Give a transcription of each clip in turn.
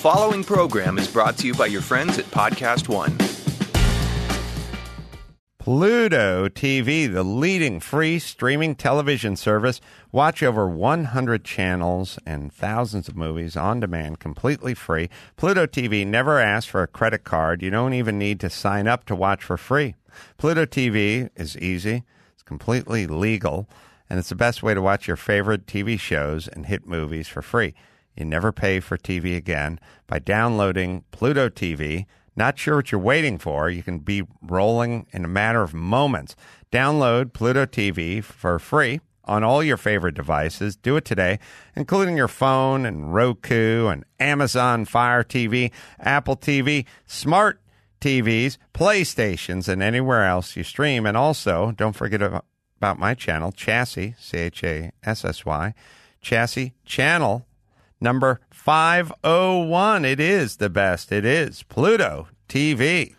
following program is brought to you by your friends at Podcast One. Pluto TV, the leading free streaming television service. Watch over 100 channels and thousands of movies on demand, completely free. Pluto TV never asks for a credit card. You don't even need to sign up to watch for free. Pluto TV is easy, it's completely legal, and it's the best way to watch your favorite TV shows and hit movies for free. You never pay for TV again by downloading Pluto TV. Not sure what you're waiting for? You can be rolling in a matter of moments. Download Pluto TV for free on all your favorite devices. Do it today, including your phone and Roku and Amazon Fire TV, Apple TV, smart TVs, PlayStations, and anywhere else you stream. And also, don't forget about my channel, Chassis, Chassy, Chassis Channel number 501. It is the best. It is Pluto TV.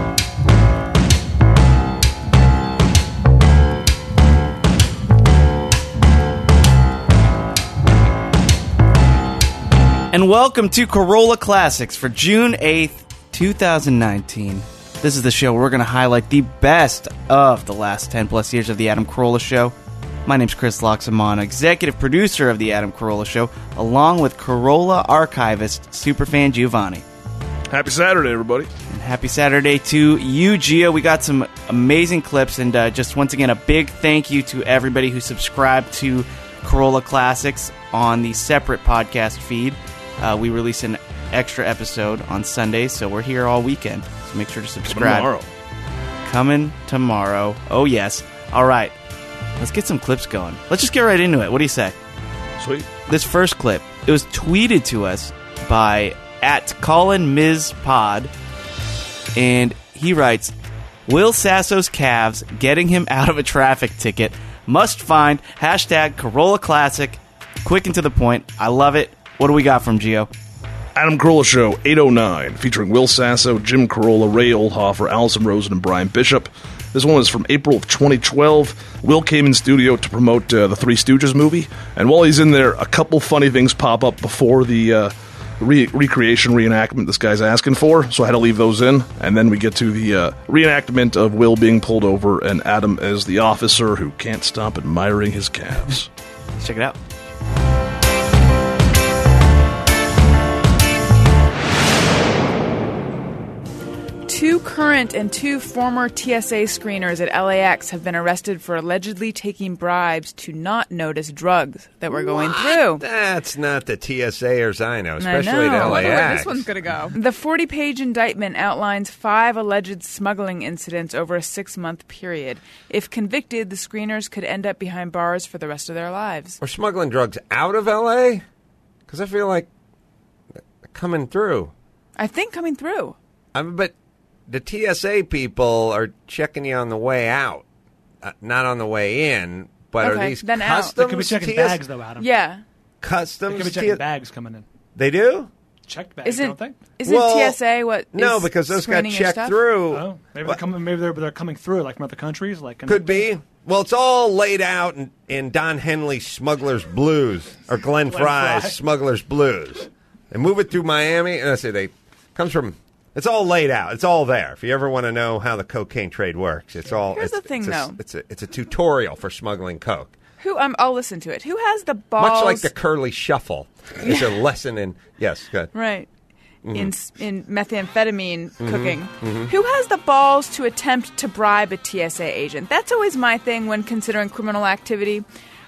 And welcome to Corolla Classics for June 8th, 2019. This is the show where we're going to highlight the best of the last 10 plus years of The Adam Carolla Show. My name's Chris Loxamana, executive producer of The Adam Carolla Show, along with Corolla archivist Superfan Giovanni. Happy Saturday, everybody. And happy Saturday to you, Gio. We got some amazing clips, and just once again, a big thank you to everybody who subscribed to Corolla Classics on the separate podcast feed. We release an extra episode on Sundays, so we're here all weekend. So make sure to subscribe. Coming tomorrow. Oh, yes. All right. Let's get some clips going. Let's just get right into it. What do you say? Sweet. This first clip, it was tweeted to us by @ColinMizPod, and he writes, Will Sasso's Cavs getting him out of a traffic ticket. Must find #Corolla Classic. Quick and to the point. I love it. What do we got from Gio? Adam Carolla Show 809, featuring Will Sasso, Jim Carolla, Ray Oldhofer, Allison Rosen, and Brian Bishop. This one is from April of 2012. Will came in studio to promote the Three Stooges movie, and while he's in there, a couple funny things pop up before the reenactment this guy's asking for, so I had to leave those in, and then we get to the reenactment of Will being pulled over and Adam as the officer who can't stop admiring his calves. Let's check it out. Two current and two former TSA screeners at LAX have been arrested for allegedly taking bribes to not notice drugs that were going through. That's not the TSAers I know, especially at LAX. Where this one's going to go. The 40-page indictment outlines 5 alleged smuggling incidents over a 6-month period. If convicted, the screeners could end up behind bars for the rest of their lives. Or smuggling drugs out of LA? Because I feel like coming through. I think coming through. But the TSA people are checking you on the way out, not on the way in. But Okay, are these then out. customs? They could be checking bags, though, Adam. Yeah. Customs? They could be checking bags coming in. They do? Checked bags, don't they? Isn't TSA what No, is because those got screening your checked stuff? through. Oh, maybe they're coming through, like from other countries. Like Could be. Well, it's all laid out in Don Henley's Smuggler's Blues, or Glenn Fry's Smuggler's Blues. They move it through Miami, and I say comes from. It's all laid out. It's all there. If you ever want to know how the cocaine trade works, it's all. Here's the thing, though. It's a tutorial for smuggling coke. I'll listen to it. Who has the balls? Much like the Curly Shuffle. It's a lesson in. Yes, good. Right. In methamphetamine cooking. Who has the balls to attempt to bribe a TSA agent? That's always my thing when considering criminal activity,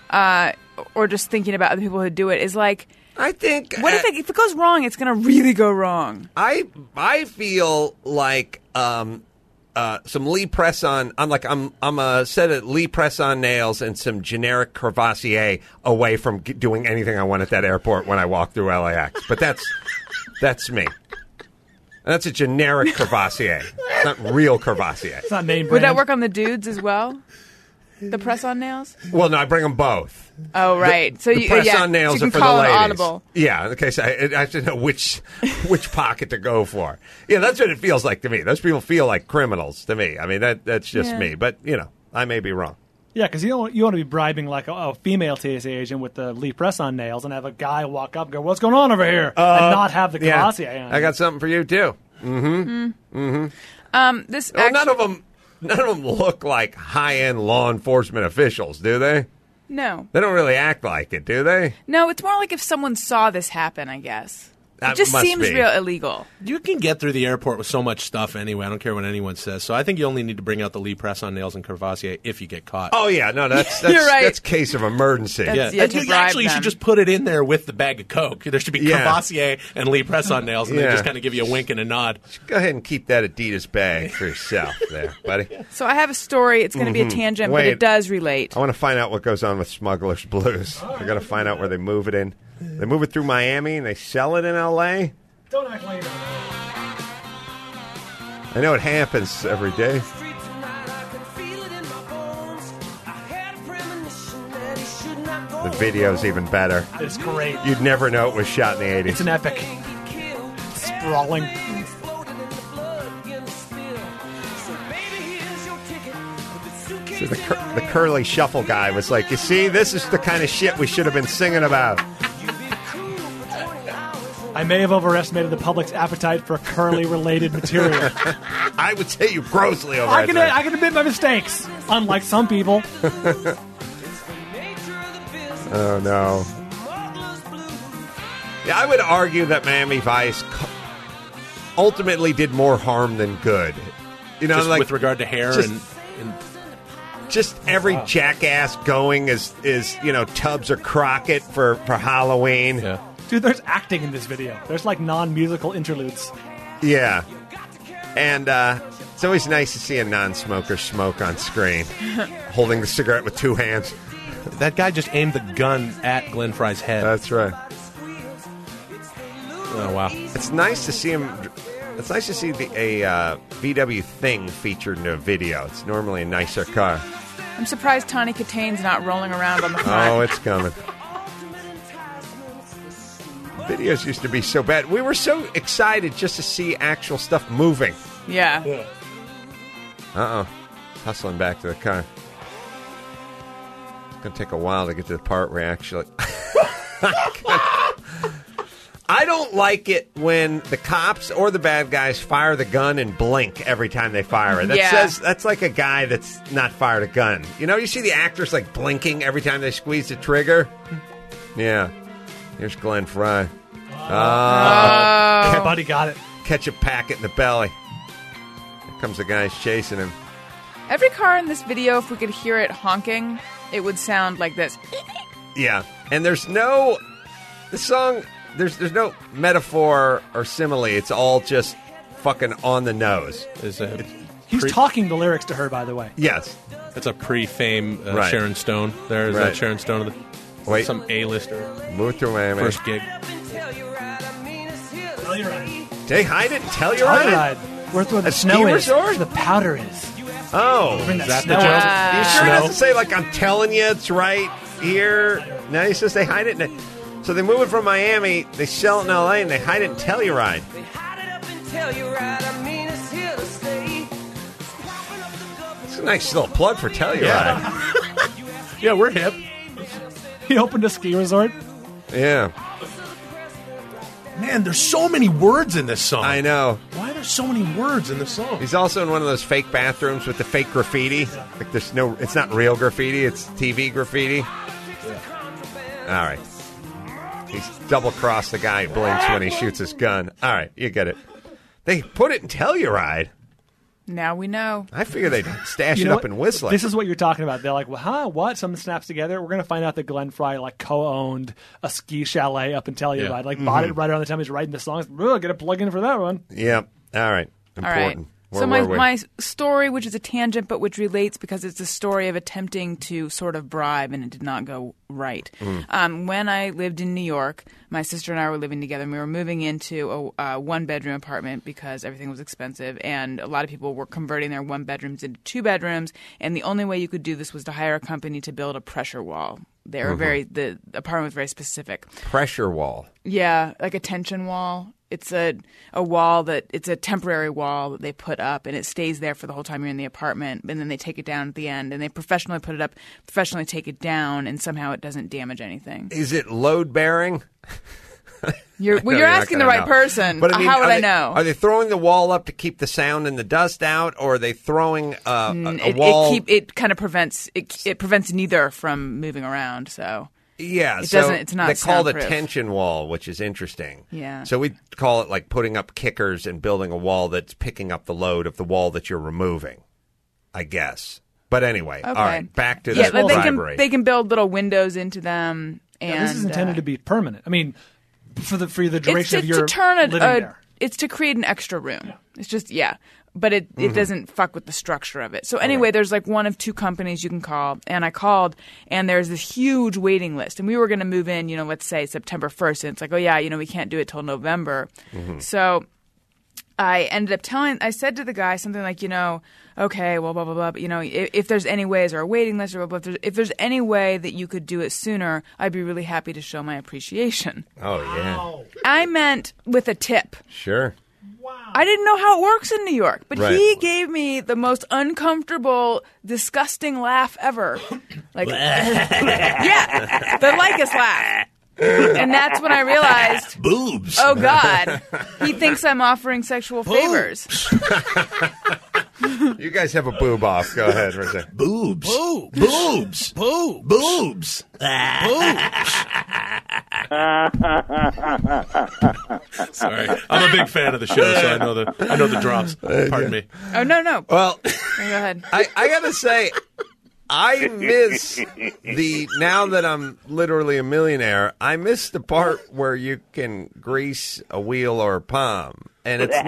or just thinking about other people who do it. Is like, I think what if it goes wrong? It's going to really go wrong. I feel like some Lee press on. I'm a set of Lee press on nails and some generic Crevassier away from doing anything I want at that airport when I walk through LAX. But that's me. That's a generic Crevassier. It's not real Crevassier. It's not name brand. Would that work on the dudes as well? The press-on nails? Well, no, I bring them both. Oh, right. The press-on nails so are for the ladies. Audible. Yeah, okay, so I have to know which pocket to go for. Yeah, that's what it feels like to me. Those people feel like criminals to me. I mean, that's just me. But, I may be wrong. Yeah, because you want to be bribing like a female TSA agent with the Lee press-on nails and have a guy walk up and go, "What's going on over here?" and not have the Cavassier on. I got something for you too. None of them look like high-end law enforcement officials, do they? No. They don't really act like it, do they? No, it's more like if someone saw this happen, I guess. That it just must seems be. real illegal. You can get through the airport with so much stuff anyway. I don't care what anyone says. So I think you only need to bring out the Lee press-on nails and Cavassier if you get caught. Oh, yeah. No, that's You're right. That's case of emergency. That's- yeah. yeah, to You bribe actually them. should just put it in there with the bag of Coke. There should be Yeah. Cavassier and Lee press-on nails, and they Yeah. just kind of give you a wink and a nod. Go ahead and keep that Adidas bag for yourself there, buddy. So I have a story. It's going to be a tangent, but Wait. it does relate. I want to find out what goes on with Smuggler's Blues. I got to find out where they move it in. They move it through Miami and they sell it in L.A.? Don't act like that. I know it happens every day. The video's even better. It's great. You'd never know it was shot in the 80s. It's an epic. Sprawling. So the curly shuffle guy was like, you see, this is the kind of shit we should have been singing about. I may have overestimated the public's appetite for curly-related material. I would say you grossly I overestimated. can admit my mistakes, unlike some people. Oh, no. Yeah, I would argue that Miami Vice ultimately did more harm than good. You know, Just like with regard to hair just- and just every jackass going is Tubbs or Crockett for Halloween. yeah. Dude, there's acting in this video. There's like non-musical interludes. Yeah. And it's always nice to see a non-smoker smoke on screen, holding the cigarette with two hands. That guy just aimed the gun at Glenn Fry's head. That's right. Oh, wow. It's nice to see him. It's nice to see a VW Thing featured in a video. It's normally a nicer car. I'm surprised Tawny Kitane's not rolling around on the front. Oh, it's coming. Videos used to be so bad. We were so excited just to see actual stuff moving. Yeah. Uh-oh. Hustling back to the car. It's going to take a while to get to the part where actually... I don't like it when the cops or the bad guys fire the gun and blink every time they fire it. That Yeah. says that's like a guy that's not fired a gun. You know, you see the actors like blinking every time they squeeze the trigger? Yeah. Here's Glenn Fry. Buddy got it. Ketchup packet in the belly. Here comes the guys chasing him. Every car in this video, if we could hear it honking, it would sound like this. Yeah. And there's no... The song... There's no metaphor or simile. It's all just fucking on the nose. He's talking the lyrics to her, by the way. Yes. That's a pre-fame Right. Sharon Stone. There's Right. that Sharon Stone of the Wait. some A-lister Move through Miami. first gig. They hide it and tell you Telluride. right. Where's where the A snow ski is? resort? Where the powder is. Oh. Bring that that snow the joke? out. You sure he Snow? doesn't say, like, I'm telling you it's right here? No, he says they hide it. So they move it from Miami, they sell it in L.A., and they hide it in Telluride. It's a nice little plug for Telluride. Yeah, we're hip. He opened a ski resort. Yeah, Man, there's so many words in this song. I know. Why are there so many words in this song? He's also in one of those fake bathrooms with the fake graffiti. Like there's no, it's not real graffiti, it's TV graffiti. All right. He's double-crossed the guy who blinks when he shoots his gun. All right, you get it. They put it in Telluride. Now we know. I figure they'd stash You it know up what? in Whistler. This is what you're talking about. They're like, well, what? Something snaps together. We're going to find out that Glenn Fry co-owned a ski chalet up in Telluride. Yeah. Bought it right around the time he's writing the songs. Get a plug in for that one. Yep. All right. All right. Important. Where So were we? my story, which is a tangent but which relates because it's a story of attempting to sort of bribe and it did not go right. When I lived in New York, my sister and I were living together and we were moving into a one-bedroom apartment because everything was expensive and a lot of people were converting their one bedrooms into two bedrooms, and the only way you could do this was to hire a company to build a pressure wall. They were the apartment was very specific. Pressure wall. Yeah, like a tension wall. it's a wall it's a temporary wall that they put up, and it stays there for the whole time you're in the apartment, and then they take it down at the end, and they professionally put it up, professionally take it down, and somehow it doesn't damage anything. Is it load bearing? You're asking the right person. But I mean, how would I know? Are they throwing the wall up to keep the sound and the dust out, or are they throwing a wall? It kind of prevents it prevents neither from moving around. So yeah, it doesn't. It's not. They call it a soundproof. tension wall, which is interesting. Yeah. So we call it like putting up kickers and building a wall that's picking up the load of the wall that you're removing, I guess. But anyway, Okay. all right, back to yeah, the but bribery. they can build little windows into them. And Yeah, this is intended to be permanent. I mean, for the duration of your living there. It's to create an extra room. Yeah. It's just but it doesn't fuck with the structure of it. So anyway, there's like one of two companies you can call, and I called, and there's this huge waiting list, and we were going to move in, let's say September 1st, and it's like, we can't do it till November. So I ended up I said to the guy something like, okay, well, blah, blah, blah. But, if there's any ways, or a waiting list, or blah, blah, if there's any way that you could do it sooner, I'd be really happy to show my appreciation. Oh, yeah. I meant with a tip. Sure. I didn't know how it works in New York, but Right. he gave me the most uncomfortable, disgusting laugh ever. Like, yeah, the Lycus laugh. And that's when I realized, Boobs. oh God, he thinks I'm offering sexual favors. You guys have a boob off. Go ahead, Rizzo. Boobs. Boobs. Boobs. Boobs. Sorry, I'm a big fan of the show, so I know the drops. Pardon me. Oh no. Well, Go ahead. I gotta say, I miss now that I'm literally a millionaire, I miss the part where you can grease a wheel or a palm. And it's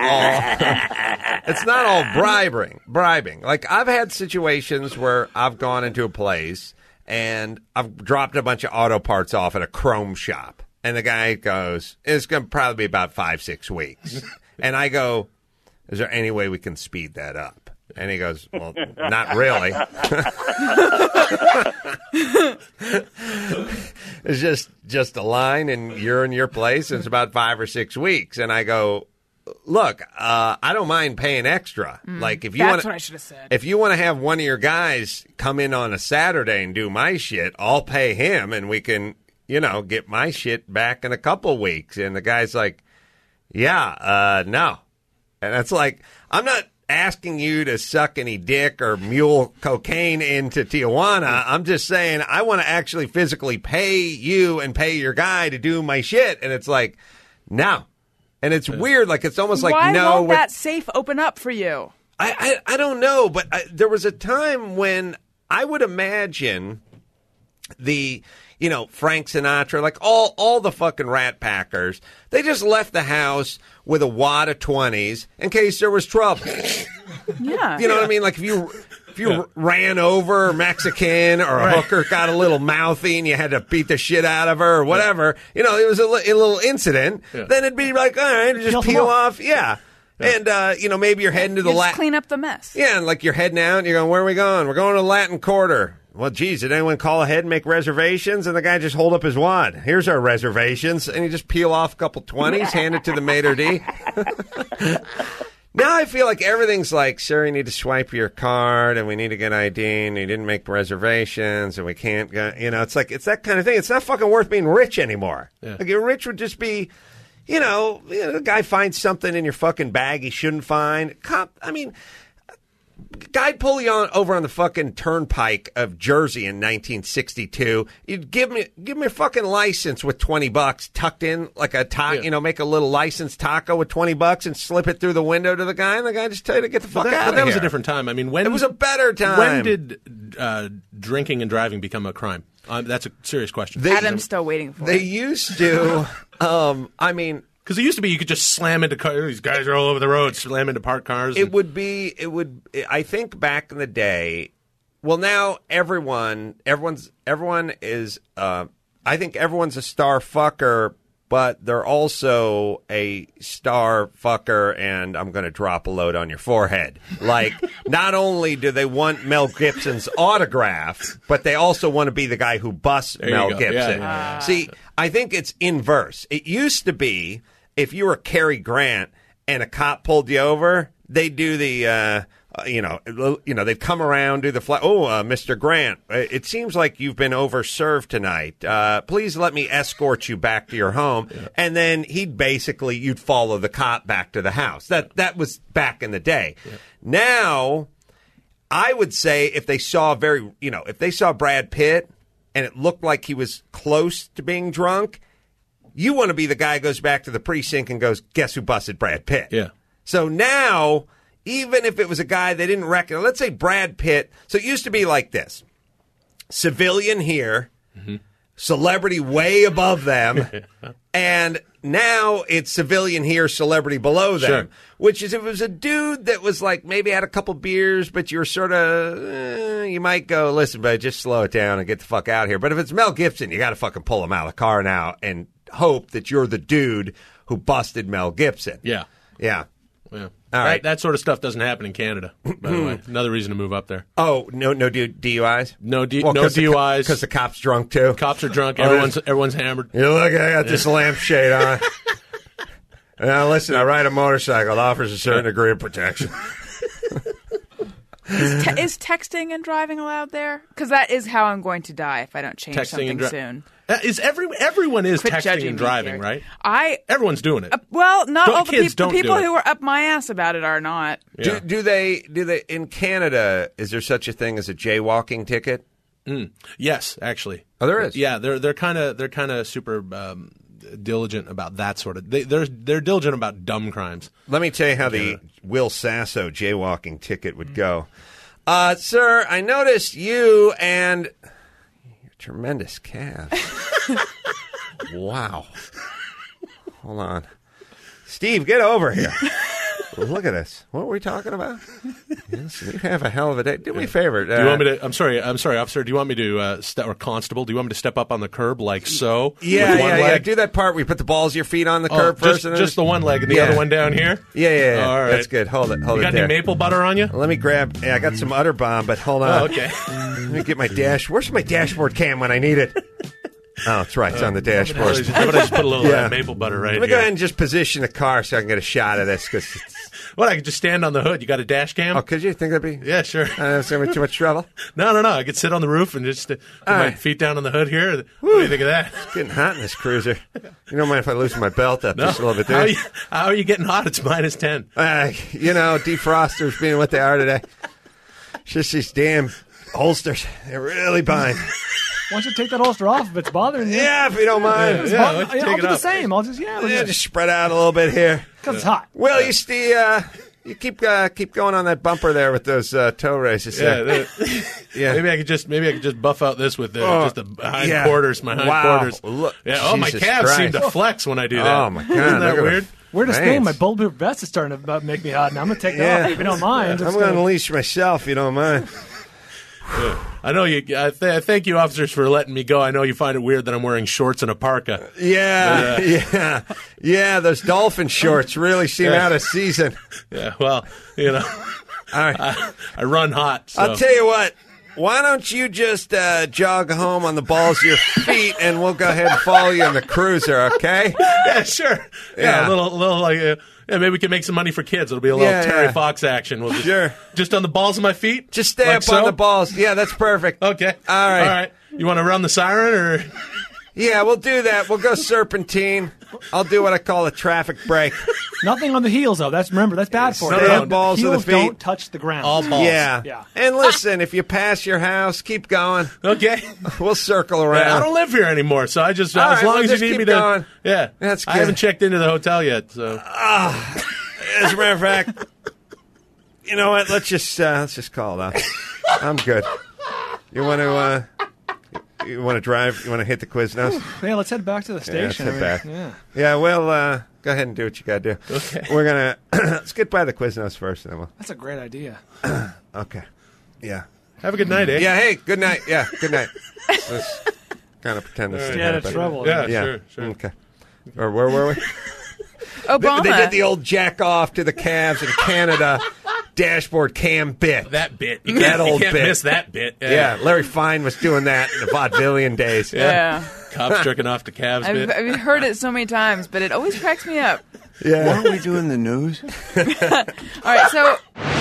not all bribing. Like, I've had situations where I've gone into a place and I've dropped a bunch of auto parts off at a chrome shop. And the guy goes, it's going to probably be about 5-6 weeks. And I go, is there any way we can speed that up? And he goes, well, not really. It's just a line, and you're in your place, and it's about 5 or 6 weeks. And I go, look, I don't mind paying extra. Like, if you That's what I should have said. if you want to have one of your guys come in on a Saturday and do my shit, I'll pay him, and we can, get my shit back in a couple weeks. And the guy's like, no. And it's like, I'm not asking you to suck any dick or mule cocaine into Tijuana. I'm just saying I want to actually physically pay you and pay your guy to do my shit. And it's like, no. And it's weird. Like, it's almost like, Why no. won't that safe open up for you? I don't know. But there was a time when I would imagine Frank Sinatra, like all the fucking Rat Packers, they just left the house with a wad of 20s in case there was trouble. Yeah. You know what I mean? Like, if you ran over a Mexican or a hooker got a little mouthy and you had to beat the shit out of her or whatever, it was a little incident, then it'd be like, all right, just peel off. Yeah. And, maybe you're heading to the Just clean up the mess. Yeah, and like you're heading out and you're going, where are we going? We're going to Latin Quarter. Well, geez, did anyone call ahead and make reservations? And the guy just hold up his wad. Here's our reservations. And you just peel off a couple 20s, hand it to the maitre d'. Now I feel like everything's like, sir, you need to swipe your card, and we need to get ID, and you didn't make reservations, and we can't go. It's like, it's that kind of thing. It's not fucking worth being rich anymore. Yeah. Like, rich would just be, the guy finds something in your fucking bag he shouldn't find. Guy'd pull you over on the fucking turnpike of Jersey in 1962. You'd give me a fucking license with $20 tucked in like a taco, make a little license taco with $20 and slip it through the window to the guy, and the guy just tell you to get the fuck out of here. But that was a different time. I mean, it was a better time. When did drinking and driving become a crime? That's a serious question. Adam's still waiting for it. They used to. Because it used to be you could just slam into cars. These guys are all over the road, slam into parked cars. I think back in the day, well, now everyone is, I think everyone's a star fucker, but they're also a star fucker, and I'm going to drop a load on your forehead. Like, not only do they want Mel Gibson's autograph, but they also want to be the guy who busts Mel Gibson. Yeah. See, I think it's inverse. It used to be, if you were Cary Grant and a cop pulled you over, they do the, they'd come around, do the flag. Oh, Mr. Grant, it seems like you've been overserved tonight. Please let me escort you back to your home. Yeah. And then you'd follow the cop back to the house. That was back in the day. Yeah. Now, I would say if they saw Brad Pitt and it looked like he was close to being drunk, you want to be the guy who goes back to the precinct and goes, guess who busted Brad Pitt? Yeah. So now, even if it was a guy they didn't recognize, let's say Brad Pitt. So it used to be like this. Civilian here, celebrity way above them, and now it's civilian here, celebrity below them. Sure. Which is if it was a dude that was like maybe had a couple beers, but you're sort of, you might go, listen, but just slow it down and get the fuck out of here. But if it's Mel Gibson, you got to fucking pull him out of the car now and hope that you're the dude who busted Mel Gibson. Yeah. Yeah. Yeah. All right. That sort of stuff doesn't happen in Canada, by the way. Another reason to move up there. Oh, no DUIs? No DUIs. Because the cops drunk, too? Cops are drunk. Everyone's hammered. You look, I got this lampshade on. Now, listen, I ride a motorcycle. It offers a certain degree of protection. Is texting and driving allowed there? Because that is how I'm going to die if I don't change something soon. Everyone is Quit texting and driving, here. right? Everyone's doing it. Not all the people do it. who are up my ass about it are not. Yeah. Do they in Canada? Is there such a thing as a jaywalking ticket? Yes, actually. Oh, there is. Yeah, they're kind of super diligent about that sort of. They're diligent about dumb crimes. Let me tell you how the Will Sasso jaywalking ticket would go. Sir, I noticed you and your tremendous calves. Wow. Hold on. Steve, get over here. Look at us. What were we talking about? Yes, you have a hell of a day. Do me a favor. Do you want me to? I'm sorry, officer. Do you want me to or constable? Do you want me to step up on the curb like so? Yeah. Do that part where you put the balls of your feet on the curb first. Just the one leg and the other one down here? Yeah. All right. That's good. Hold it. You got any maple butter on you? Let me grab. Yeah, I got some Utter Bomb, but hold on. Oh, okay. Let me get my dash. Where's my dashboard cam when I need it? Oh, that's right. It's on the dashboard. I'm going to just put a little maple butter right here. Let me go ahead and just position the car so I can get a shot of this. What, I could just stand on the hood. You got a dash cam? Oh, could you think that'd be? Yeah, sure. That's going to be too much trouble? No. I could sit on the roof and just put my feet down on the hood here. What do you think of that? It's getting hot in this cruiser. You don't mind if I loosen my belt up just a little bit there? How are you getting hot? It's minus 10. Defrosters being what they are today. It's just these damn holsters. They're really bind. Why don't you take that holster off if it's bothering you? Yeah, if you don't mind. I'll do the same. I'll just spread out a little bit here. Because it's hot. Well, you keep going on that bumper there with those toe races. Yeah. Maybe I could just buff out this with just the hind quarters. My hind quarters. Look, my calves seem to flex when I do that. Oh my god, isn't that weird? Weirdest thing, my bulletproof vest is starting to make me hot. Now I'm going to take that off if you don't mind. I'm going to unleash myself if you don't mind. Yeah. I know you. I thank you, officers, for letting me go. I know you find it weird that I'm wearing shorts and a parka. Yeah. Those dolphin shorts really seem out of season. Yeah, well, all right. I run hot. So. I'll tell you what. Why don't you just jog home on the balls of your feet, and we'll go ahead and follow you in the cruiser, okay? Yeah, sure. Yeah, a little like. Maybe we can make some money for kids. It'll be a little Terry Fox action. We'll just on the balls of my feet? Just stay up on the balls. Yeah, that's perfect. Okay. All right. You want to run the siren or? Yeah, we'll do that. We'll go serpentine. I'll do what I call a traffic break. Nothing on the heels, though. That's bad for you. Stay on balls of the feet. Don't touch the ground. All balls. Yeah. And listen, if you pass your house, keep going. Okay. We'll circle around. I don't live here anymore, so I just as long as you need me going. to. Yeah. That's good. I haven't checked into the hotel yet, so. As a matter of fact, you know what? Let's just call it off. I'm good. You want to drive? You want to hit the Quiznos? Yeah, let's head back to the station. Let's head back. Yeah. Well, go ahead and do what you got to do. Okay. We're gonna let's get by the Quiznos first, and then we'll. That's a great idea. Okay. Yeah. Have a good night, eh? Yeah. Hey. Good night. Yeah. Good night. Let's kind of pretend this didn't happen. Trouble. Yeah. Sure. Okay. Or where were we? Obama. They did the old jack off to the calves in Canada dashboard cam bit. That bit. You That old can't bit. miss that bit. Yeah, Larry Fine was doing that in the vaudevillian days. Yeah. Cops jerking off to calves bit. I've heard it so many times, but it always cracks me up. Yeah. Weren't we doing the news? All right, so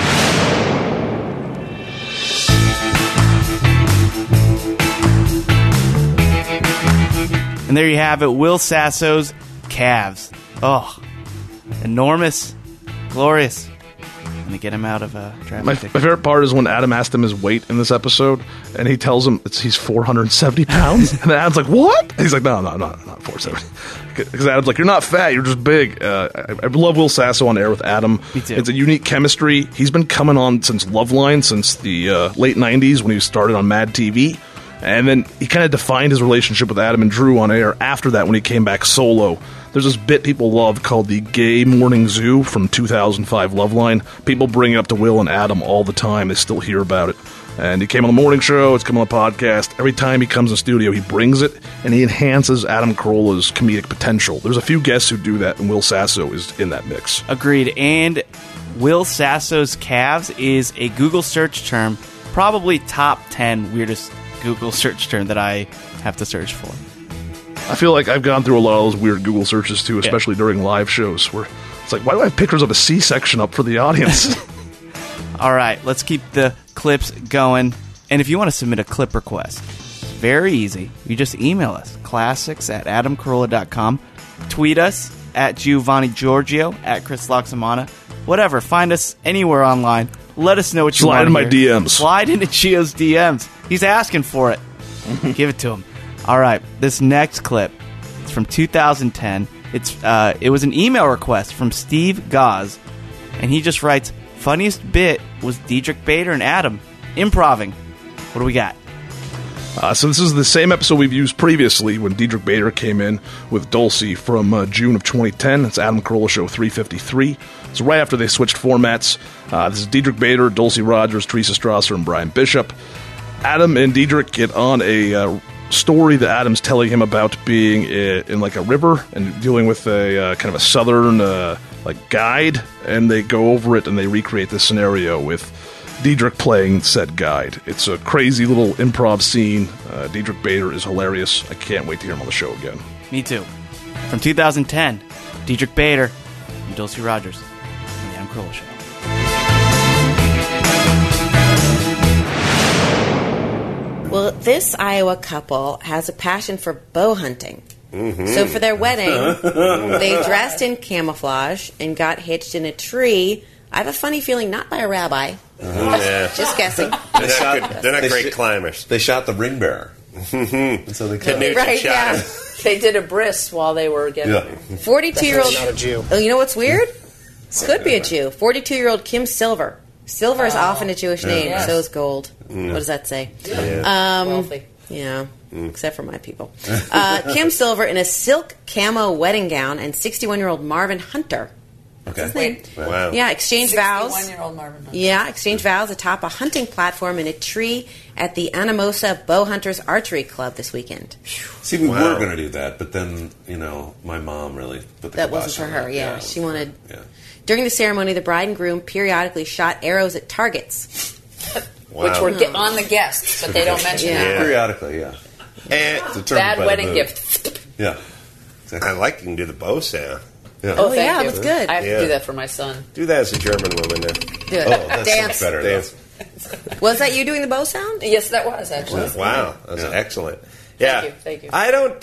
And there you have it, Will Sasso's calves. Oh, enormous, glorious. Let me get him out of traffic. My favorite part is when Adam asked him his weight in this episode, and he tells him he's 470 pounds. And then Adam's like, what? And he's like, no, not 470. Because Adam's like, you're not fat, you're just big. I love Will Sasso on air with Adam. Me too. It's a unique chemistry. He's been coming on since Loveline, since the late 90s when he started on Mad TV. And then he kind of defined his relationship with Adam and Drew on air after that when he came back solo. There's this bit people love called the Gay Morning Zoo from 2005 Loveline. People bring it up to Will and Adam all the time. They still hear about it. And he came on the morning show. It's come on the podcast. Every time he comes in studio, he brings it, and he enhances Adam Carolla's comedic potential. There's a few guests who do that, and Will Sasso is in that mix. Agreed. And Will Sasso's calves is a Google search term, probably top 10 weirdest Google search term that I have to search for. I feel like I've gone through a lot of those weird Google searches, too, especially during live shows, where it's like, why do I have pictures of a C-section up for the audience? All right, let's keep the clips going. And if you want to submit a clip request, it's very easy. You just email us, classics@adamcarolla.com. Tweet us at Giovanni Giorgio, at Chris Loxamana. Whatever, find us anywhere online. Let us know what you want. Slide in my DMs. Slide into Gio's DMs. He's asking for it. Give it to him. All right, this next clip is from 2010. It was an email request from Steve Gause, and he just writes, funniest bit was Diedrich Bader and Adam improving. What do we got? So this is the same episode we've used previously when Diedrich Bader came in with Dulcie from June of 2010. It's Adam Carolla Show 353. It's right after they switched formats. This is Diedrich Bader, Dulcie Rogers, Teresa Strasser, and Brian Bishop. Adam and Diedrich get on a story that Adam's telling him about being in like a river and dealing with a kind of a southern like guide, and they go over it and they recreate this scenario with Diedrich playing said guide. It's a crazy little improv scene. Diedrich Bader is hilarious. I can't wait to hear him on the show again. Me too. From 2010, Diedrich Bader and Dulcie Rogers on the Adam Carolla Show. Well, this Iowa couple has a passion for bow hunting. Mm-hmm. So for their wedding, they dressed in camouflage and got hitched in a tree. I have a funny feeling, not by a rabbi. Yeah. Just guessing. They're not great climbers. They shot the ring bearer. And so they couldn't. Right, yeah. They did a bris while they were getting... Yeah. 42-year-old... not a Jew. Oh, you know what's weird? Could be a Jew. 42-year-old Kim Silver. Silver is often a Jewish name. Yes. So is gold. What does that say? Wealthy. Yeah, except for my people. Kim Silver in a silk camo wedding gown and 61-year-old Marvin Hunter. Okay. His name. Wow. Yeah, exchange vows. 61-year-old Marvin Hunter. Yeah, exchange vows atop a hunting platform in a tree at the Anamosa Bow Hunters Archery Club this weekend. See, we were going to do that, but then, my mom really put the That kibosh wasn't for on her, that. yeah. She wanted... Yeah. During the ceremony, the bride and groom periodically shot arrows at targets. Which were on the guests, but they don't mention Yeah. that. Periodically, yeah. And Determined Bad by the wedding mood. gift. Yeah. I like you can do the bow sound. Yeah. Oh, yeah, thank you. that's good. I have Yeah. to do that for my son. Do that as a German woman now. Do it. Oh, that's Dance. much better. Dance. Was that you doing the bow sound? Yes, that was, actually. Wow, that's Yeah. excellent. Yeah, Thank you. I don't.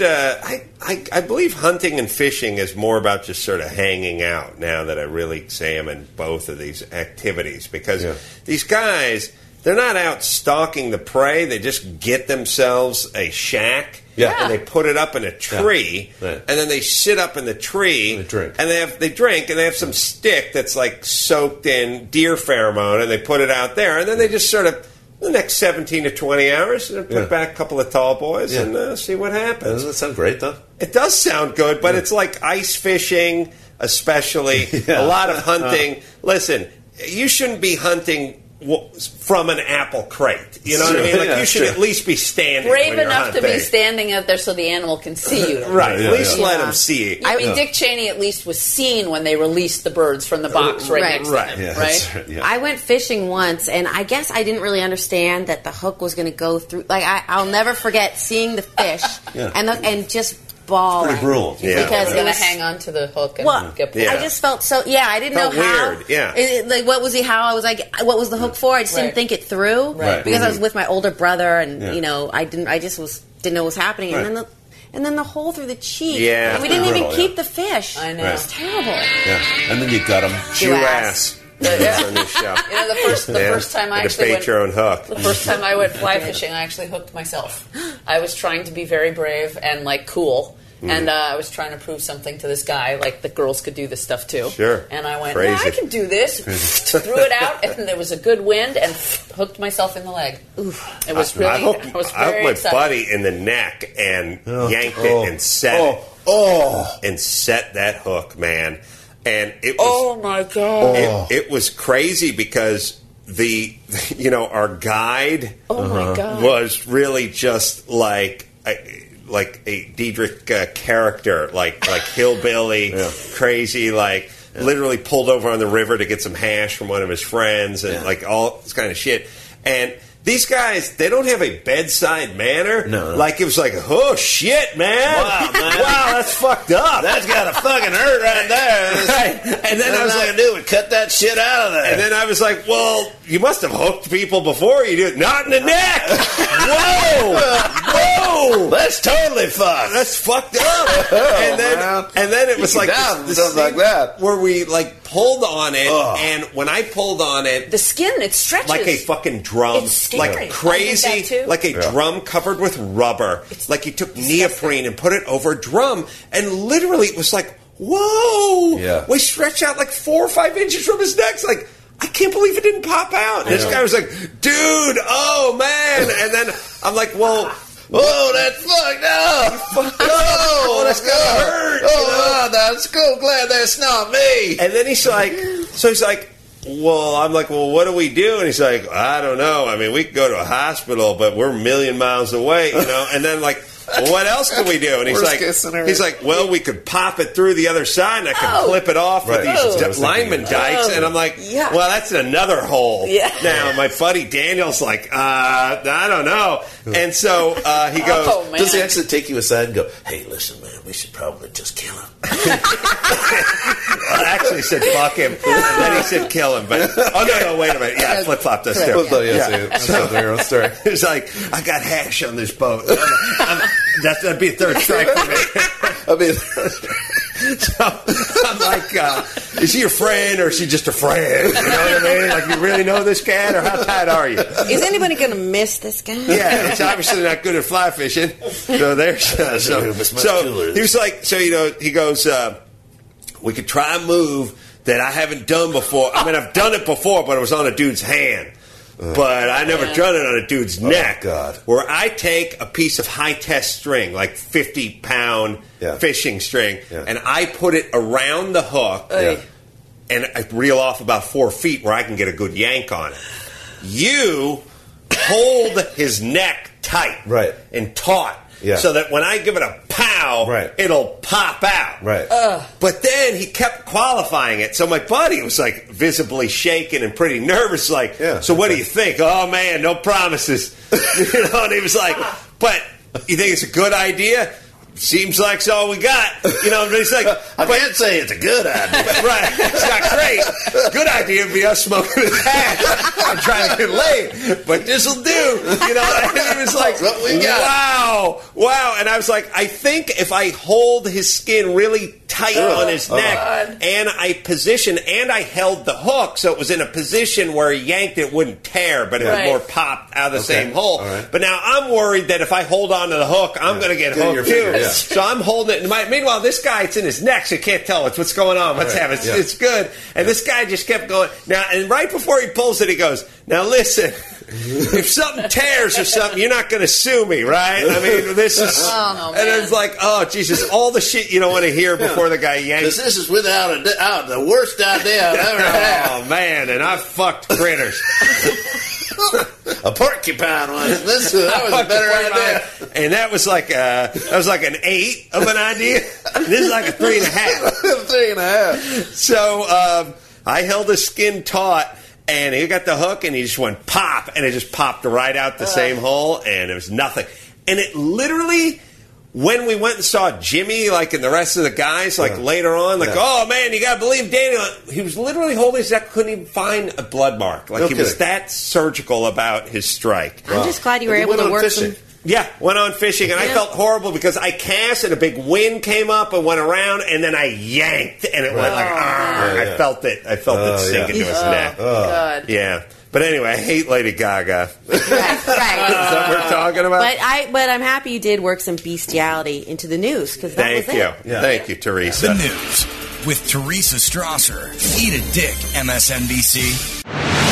I believe hunting and fishing is more about just sort of hanging out. Now that I really examine both of these activities, because these guys, they're not out stalking the prey. They just get themselves a shack. Yeah. And they put it up in a tree, Yeah. Right. and then they sit up in the tree, And they drink. and they drink, and they have some stick that's like soaked in deer pheromone, and they put it out there, and then they just sort of the next 17 to 20 hours, put back a couple of tall boys and see what happens. Doesn't that sound great, though? It does sound good, but it's like ice fishing, especially a lot of hunting. Listen, you shouldn't be hunting from an apple crate. You know what I mean? Like, you should at least be standing. Brave enough to be standing out there so the animal can see you. Right. At least let him see it. I mean, Dick Cheney at least was seen when they released the birds from the box next to him. Right? I went fishing once, and I guess I didn't really understand that the hook was going to go through. Like, I'll never forget seeing the fish and just bawling. Pretty brutal. Yeah. Because it was going to hang on to the hook and get pulled. I just felt so. Yeah, I didn't know how. Weird. Yeah. Like, what was he? How I was like, what was the hook for? I just didn't think it through. Right. Because I was with my older brother, and I didn't. I just didn't know what was happening, and then the hole through the cheek. Yeah, we didn't even keep the fish. I know. It was terrible. Yeah, and then you gut them. Jew-ass. That's our new show. The first time I actually bait your own hook. The first time I went fly fishing, I actually hooked myself. I was trying to be very brave and like cool. And I was trying to prove something to this guy, like the girls could do this stuff too. Sure. And I went, I can do this. Threw it out, and there was a good wind, and hooked myself in the leg. Oof. It was really. I was very my excited. buddy in the neck and yanked it and set it. And set that hook, man. And it was. Oh my God! It was crazy because our guide. Oh my God! Was really just like a Diedrich character, like hillbilly, crazy, literally pulled over on the river to get some hash from one of his friends, and like all this kind of shit. And these guys, they don't have a bedside manner. No. Like, it was like, oh, shit, man. Wow, man. Wow, that's fucked up. That's got a fucking hurt right there. Right. And then I was like, do is cut that shit out of there. And then I was like, well, you must have hooked people before you did. Not in the neck. Whoa. That's totally fucked. That's fucked up. And then it was like something like that, where we like pulled on it, and when I pulled on it, the skin, it stretches like a fucking drum. It's scary. Like crazy, like a drum covered with rubber. Like you took neoprene and put it over a drum, and literally it was like, whoa! Yeah. We stretched out like 4 or 5 inches from his neck. It's like, I can't believe it didn't pop out. And this guy was like, dude, oh man! And then I'm like, well. Whoa, that's fucked up! Oh, that's gonna hurt! Oh, that's cool. Glad that's not me. And then he's like, well, I'm like, well, what do we do? And he's like, I don't know. I mean, we could go to a hospital, but we're a million miles away, And then like, well, what else can we do? And he's like, well, we could pop it through the other side, and I could clip it off with these lineman dikes. And I'm like, well, that's another hole. Yeah. Now, my buddy Daniel's like, I don't know. And so he goes, does he actually take you aside and go, hey, listen, man, we should probably just kill him? I actually said, fuck him. And then he said, kill him. But, no, wait a minute. Yeah, flip-flop this too. Story. It's like, I got hash on this boat. That'd be a third strike for me. So I'm like, is he your friend or is he just a friend? You know what I mean? Like, you really know this cat, or how tight are you? Is anybody going to miss this guy? Yeah, it's obviously not good at fly fishing. So there's he was like, he goes, we could try a move that I haven't done before. I mean, I've done it before, but it was on a dude's hand. But I never done it on a dude's neck. God. Where I take a piece of high-test string, like 50-pound fishing string, and I put it around the hook, and I reel off about 4 feet where I can get a good yank on it. You hold his neck tight and taut. Yeah. So that when I give it a pow, it'll pop out. Right. But then he kept qualifying it. So my buddy was like visibly shaken and pretty nervous. Like, so what do you think? Oh man, no promises. And he was like, but you think it's a good idea? Seems like it's all we got. But he's like, I can't say it's a good idea. Right. It's not great. Good idea would be us smoking a hash and trying to get laid. But this'll do. And he was like, what we got. Wow. And I was like, I think if I hold his skin really tight on his neck, and I held the hook so it was in a position where he yanked it wouldn't tear, but it would more pop out of the same hole. Right. But now I'm worried that if I hold on to the hook, I'm going to get hooked too. Yeah. So I'm holding it. Meanwhile, this guy, it's in his neck, so you can't tell what's going on. It's good. And this guy just kept going. Now, and right before he pulls it, he goes, now listen, if something tears or something, you're not going to sue me, right? I mean, this is... no, and it's like, oh, Jesus, all the shit you don't want to hear before the guy yanks. This is without a doubt the worst idea I've ever had. Oh, man, and I fucked critters. A porcupine one. That was a better idea. And that was like an 8 of an idea. This is like a 3.5. 3.5. So I held his skin taut, and he got the hook, and he just went pop, and it just popped right out the same hole, and it was nothing. And it literally... When we went and saw Jimmy, like, and the rest of the guys, like, later on, like, oh, man, you got to believe Danny. He was literally holding his neck, couldn't even find a blood mark. Like, he was that surgical about his strike. I'm just glad you were able to work some... Yeah, went on fishing, and I felt horrible because I cast, and a big wind came up and went around, and then I yanked, and it went like, I felt it. I felt it sink into his neck. God. Yeah. But anyway, I hate Lady Gaga. Right. Is that what we're talking about? But I'm happy you did work some bestiality into the news, because that was it. Thank you. Yeah. Thank you, Teresa. The news with Teresa Strasser. Eat a dick, MSNBC.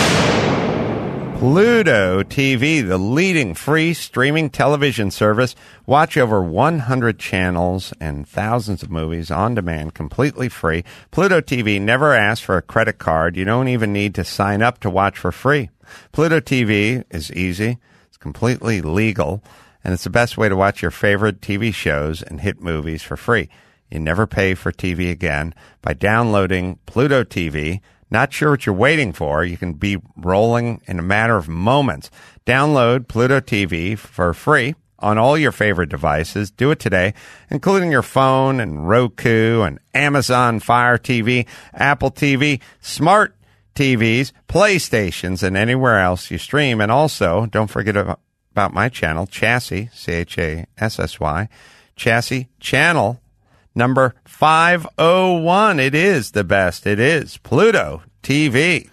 Pluto TV, the leading free streaming television service. Watch over 100 channels and thousands of movies on demand, completely free. Pluto TV never asks for a credit card. You don't even need to sign up to watch for free. Pluto TV is easy. It's completely legal, and it's the best way to watch your favorite TV shows and hit movies for free. You never pay for TV again by downloading Pluto TV. Not sure what you're waiting for? You can be rolling in a matter of moments. Download Pluto TV for free on all your favorite devices. Do it today, including your phone and Roku and Amazon Fire TV, Apple TV, smart TVs, PlayStations, and anywhere else you stream. And also, don't forget about my channel, Chassis, Chassy, Chassis Channel number 501. It is the best. It is Pluto TV.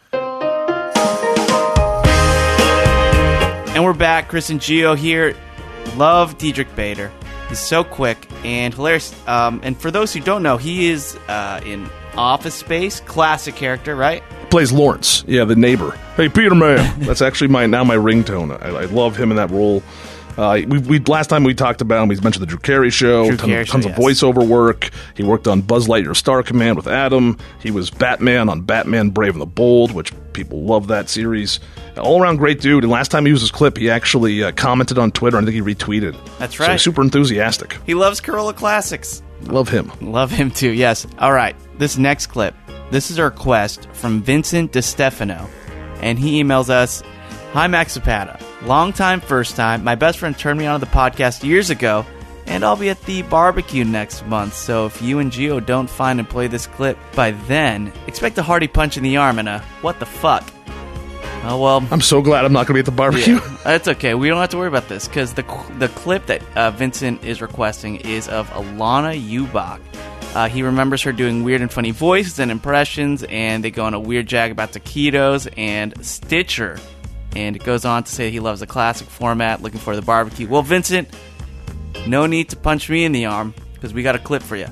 And we're back. Chris and Gio here. Love Diedrich Bader. He's so quick and hilarious. And for those who don't know, he is in Office Space. Classic character, right? Plays Lawrence. Yeah, the neighbor. Hey, Peter Man. That's actually my ringtone. I love him in that role. We last time we talked about him, we mentioned the Drew Carey Show, tons of voiceover work. He worked on Buzz Lightyear Star Command with Adam. He was Batman on Batman Brave and the Bold, which people love that series. All-around great dude, and last time he used his clip, he actually commented on Twitter, and I think he retweeted. That's right. So he's super enthusiastic. He loves Corolla Classics. Love him. Love him too, yes. All right, this next clip. This is a request from Vincent DeStefano, and he emails us, Hi, Max Zapata. Long time, first time. My best friend turned me on to the podcast years ago, and I'll be at the barbecue next month, so if you and Gio don't find and play this clip by then, expect a hearty punch in the arm and a what the fuck. Oh, well. I'm so glad I'm not going to be at the barbecue. Yeah, that's okay. We don't have to worry about this, because the clip that Vincent is requesting is of Alana Ubach. He remembers her doing weird and funny voices and impressions, and they go on a weird jag about taquitos and Stitcher. And it goes on to say he loves the classic format, looking for the barbecue. Well, Vincent, no need to punch me in the arm, because we got a clip for you.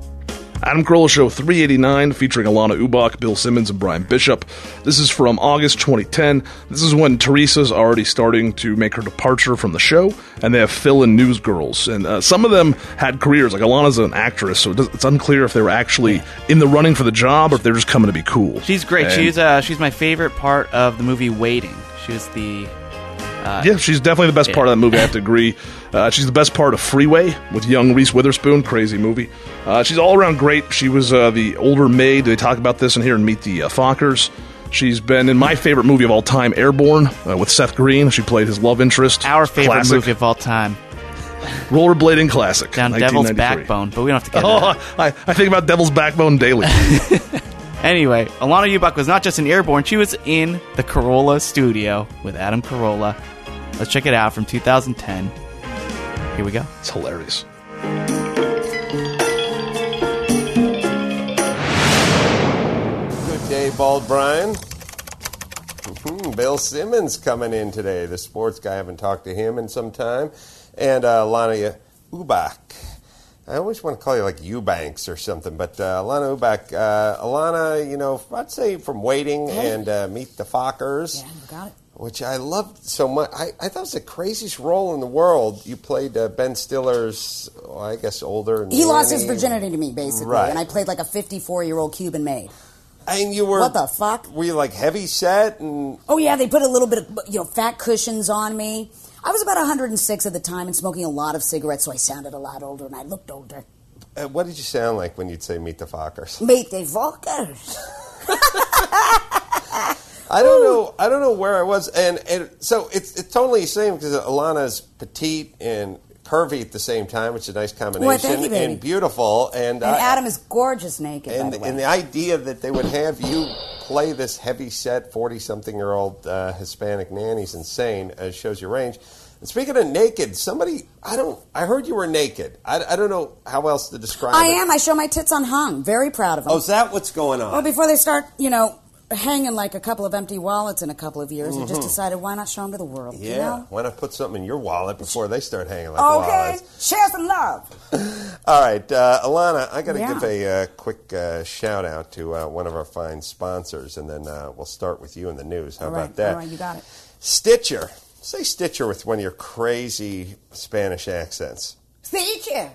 Adam Carolla Show 389, featuring Alana Ubach, Bill Simmons, and Brian Bishop. This is from August 2010. This is when Teresa's already starting to make her departure from the show, and they have fill-in news girls. And some of them had careers. Like, Alana's an actress, so it's unclear if they were actually in the running for the job or if they're just coming to be cool. She's great. And she's my favorite part of the movie Waiting. She was the... yeah, she's definitely the best part of that movie, I have to agree. She's the best part of Freeway with young Reese Witherspoon. Crazy movie. She's all around great. She was the older maid. They talk about this in here and Meet the Fockers. She's been in my favorite movie of all time, Airborne, with Seth Green. She played his love interest. Our favorite movie of all time. Rollerblading classic. Down Devil's Backbone, but we don't have to get into that. I think about Devil's Backbone daily. Anyway, Alana Ubach was not just in Airborne, she was in the Carolla studio with Adam Carolla. Let's check it out from 2010. Here we go. It's hilarious. Good day, Bald Brian. Bill Simmons coming in today. The sports guy, I haven't talked to him in some time. And Alana Ubach. I always want to call you like Eubanks or something, but Alana Ubach. Alana, I'd say from Waiting and Meet the Fockers. Yeah, got it. which I loved so much. I thought it was the craziest role in the world. You played Ben Stiller's, I guess, older. He lost his virginity to me, basically, right. and I played like a 54-year-old Cuban maid. And you were... What the fuck? Were you like heavy set? And Oh, yeah, they put a little bit of fat cushions on me. I was about 106 at the time and smoking a lot of cigarettes, so I sounded a lot older, and I looked older. What did you sound like when you'd say meet the Fockers? Meet the Fockers. I don't know where I was, and so it's totally the same because Alana's petite and curvy at the same time, which is a nice combination. Well, thank you, baby. And beautiful. And Adam is gorgeous naked, by the way. And the idea that they would have you play this heavy-set 40-something-year-old Hispanic nanny is insane. Shows your range. And speaking of naked, I heard you were naked. I don't know how else to describe it. I am. I show my tits on hung. Very proud of them. Oh, is that what's going on? Well, before they start, hanging like a couple of empty wallets in a couple of years, I just decided, why not show them to the world? Yeah. You know? Why not put something in your wallet before they start hanging like wallets? Okay. Share some love. All right. Alana, I got to give a quick shout-out to one of our fine sponsors, and then we'll start with you in the news. How about that? All right, you got it. Stitcher. Say Stitcher with one of your crazy Spanish accents. Stitcher.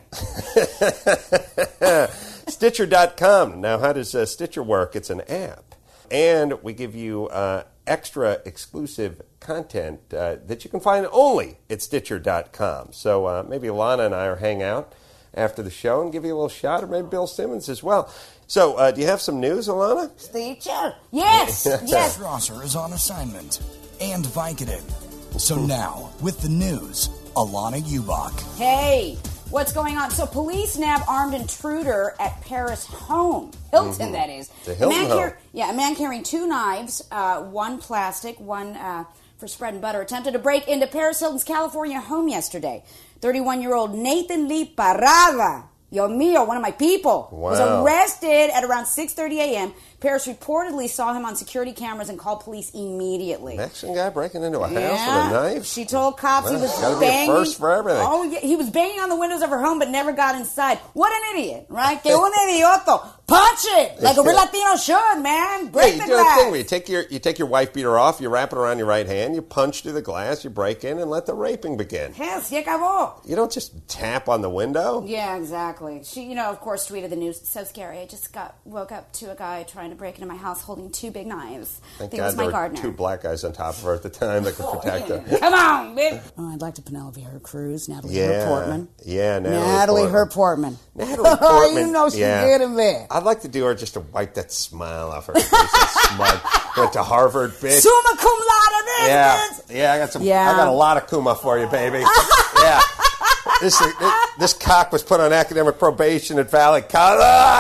Stitcher.com. Now, how does Stitcher work? It's an app. And we give you extra exclusive content that you can find only at Stitcher.com. So maybe Alana and I will hang out after the show and give you a little shot, or maybe Bill Simmons as well. So do you have some news, Alana? Stitcher. Yes. Yes. Strasser is on assignment. And Vicodin. So now, with the news, Alana Ubach. Hey, what's going on? So police nab armed intruder at Paris home. Hilton, that is. The Hilton home. A man carrying 2 knives, one plastic, one for spread and butter, attempted to break into Paris Hilton's California home yesterday. 31-year-old Nathan Lee Parada, yo mío, one of my people, was arrested at around 6:30 a.m. Paris reportedly saw him on security cameras and called police immediately. Mexican guy breaking into a house with a knife? She told cops he was gotta banging. Be a first for everything. Oh, yeah, he was banging on the windows of her home but never got inside. What an idiot, right? Que un idioto. Punch it like a real Latino should, man. Break the glass. Thing where you take your wife beater off, you wrap it around your right hand, you punch through the glass, you break in, and let the raping begin. Yes, se acabó. You don't just tap on the window. Yeah, exactly. She, of course, tweeted the news. So scary. I just woke up to a guy trying to break into my house holding 2 big knives. Thank I think God it was my there gardener. were 2 black guys on top of her at the time that could protect her. Come on, bitch. Oh, I'd like to Penelope Cruz, Natalie Herr Portman. Yeah, Natalie Herr Portman. Natalie Portman. You know she's good in there. I'd like to do her just to wipe that smile off her face. That smug. Went to Harvard, bitch. Summa cum laude, bitch. Yeah, I got some. Yeah. I got a lot of kuma for you, baby. Yeah. This cock was put on academic probation at Valley College.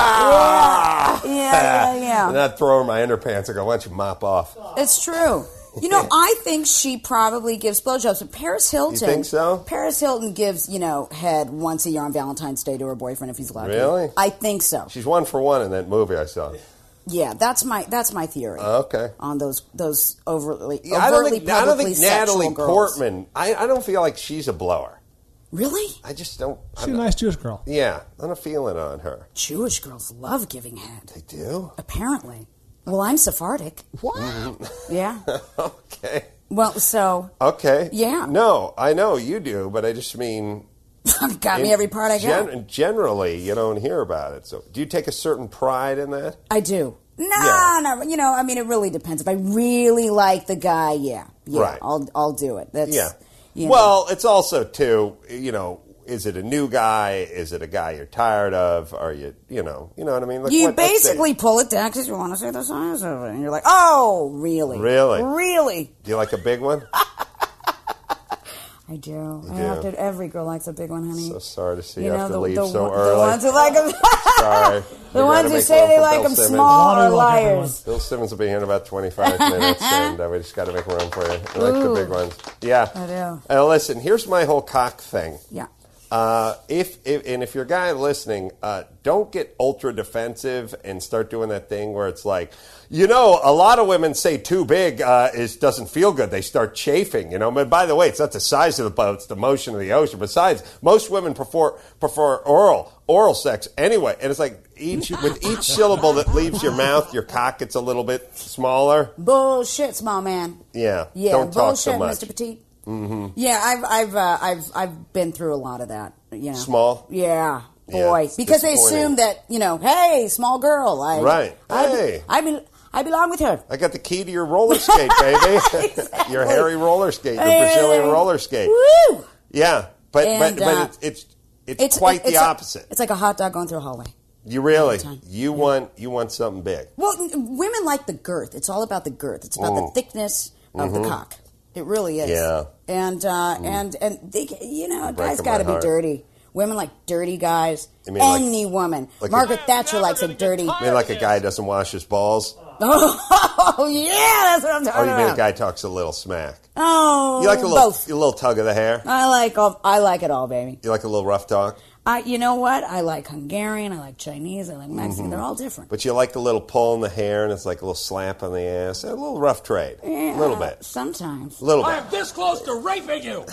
Yeah. And I'd throw her my underpants and go, why don't you mop off? It's true. I think she probably gives blowjobs. But Paris Hilton... You think so? Paris Hilton gives, head once a year on Valentine's Day to her boyfriend if he's lucky. Really? I think so. She's 1 for 1 in that movie I saw. Yeah, that's my theory. Okay. On those overtly I don't think Natalie Portman, I don't feel like she's a blower. Really? I just don't. She's a nice Jewish girl. Yeah, I don't feel it on her. Jewish girls love giving head. They do? Apparently. Well, I'm Sephardic. What? Yeah. Okay. Well, so. Okay. Yeah. No, I know you do, but I just mean. Got me every part I got. Generally, you don't hear about it. So, do you take a certain pride in that? I do. No. It really depends. If I really like the guy, yeah, right. I'll do it. That's Well, it's also too, is it a new guy? Is it a guy you're tired of? Are you, you know what I mean? Like, you basically pull it down because you want to see the size of it, and you're like, oh, really, really. Do you like a big one? I do. Every girl likes a big one, honey. So sorry to see you have to leave so early. The ones who like them. Sorry. The ones who say they like them small are liars. Bill Simmons will be here in about 25 minutes, and we just got to make room for you. I like the big ones. Yeah. I do. Listen, here's my whole cock thing. Yeah. If you're a guy listening, don't get ultra defensive and start doing that thing where it's like, a lot of women say too big doesn't feel good. They start chafing, But by the way, it's not the size of the boat; it's the motion of the ocean. Besides, most women prefer oral sex anyway, and it's like with each syllable that leaves your mouth, your cock gets a little bit smaller. Bullshit, small man. Yeah. Yeah. Don't talk so bullshit, much. Mr. Petite. Mm-hmm. Yeah, I've been through a lot of that. Small. Yeah, boy, Yeah, because they assume that hey, small girl. Right. Hey. I belong with her. I got the key to your roller skate, baby. Exactly. Your hairy roller skate, your Brazilian roller skate. Woo! Yeah, but it's quite the opposite. It's like a hot dog going through a hallway. You really you want something big. Well, women like the girth. It's all about the girth. It's about the thickness of the cock. It really is. Yeah. And they, a guy's Breaking got to my be heart. dirty. Women like dirty guys. You mean Any woman. like Margaret Thatcher likes a dirty. You mean like a guy doesn't wash his balls? Oh yeah, that's what I'm Or talking you mean a about. guy talks a little smack? Oh, You like a both. little tug of the hair? I like it all, baby. You like a little rough talk? You know what? I like Hungarian. I like Chinese. I like Mexican. They're all different. But you like the little pull in the hair and it's like a little slap on the ass. A little rough trade. Yeah, a little bit. Sometimes. A little bit. I'm this close to raping you.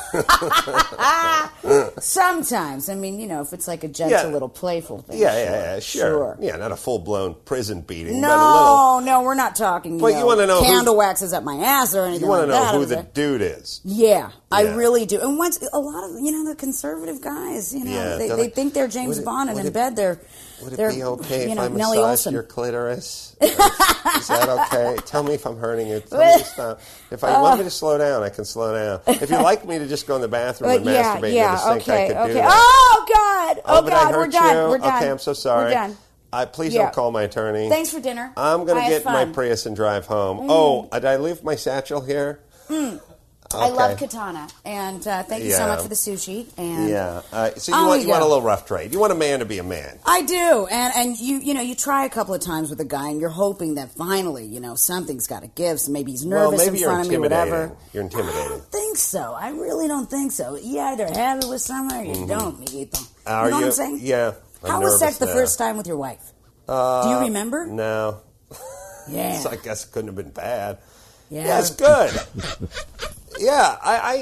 Sometimes. I mean, if it's like a gentle little playful thing. Yeah, sure. Yeah, not a full-blown prison beating. but a No, we're not talking. But you wanna know candle waxes up my ass or anything. You want to like know that, who is the it? dude is. Yeah, I really do. And once a lot of the conservative guys, they think they're James Bond, and in bed they're Would it they're, be okay if I Nellie massage Olson. your clitoris? Is that okay? Tell me if I'm hurting it. Tell me to stop. If I want me to slow down, I can slow down. If you'd like me to just go in the bathroom and masturbate in the sink, I could do that. Oh God! But I hurt we're done. you? We're done. Okay, I'm so sorry. We're done. Please Yeah. don't call my attorney. Thanks for dinner. I'm going to It's get my fun. Prius and drive home. Oh, did I leave my satchel here? I love Okay. Katana, and thank you so much for the sushi. And So you want a little rough trade. You want a man to be a man. I do, and you try a couple of times with a guy, and you're hoping that finally, something's got to give. So maybe he's nervous maybe in you're front of me, whatever. You're I intimidating. don't think so. I really don't think so. You either have it with someone or you don't, Miguelito. Are you know what I'm saying? Yeah. How was sex the first time with your wife? Do you remember? No. Yeah. So I guess it couldn't have been bad. Yeah. Yeah, it's good. Yeah, I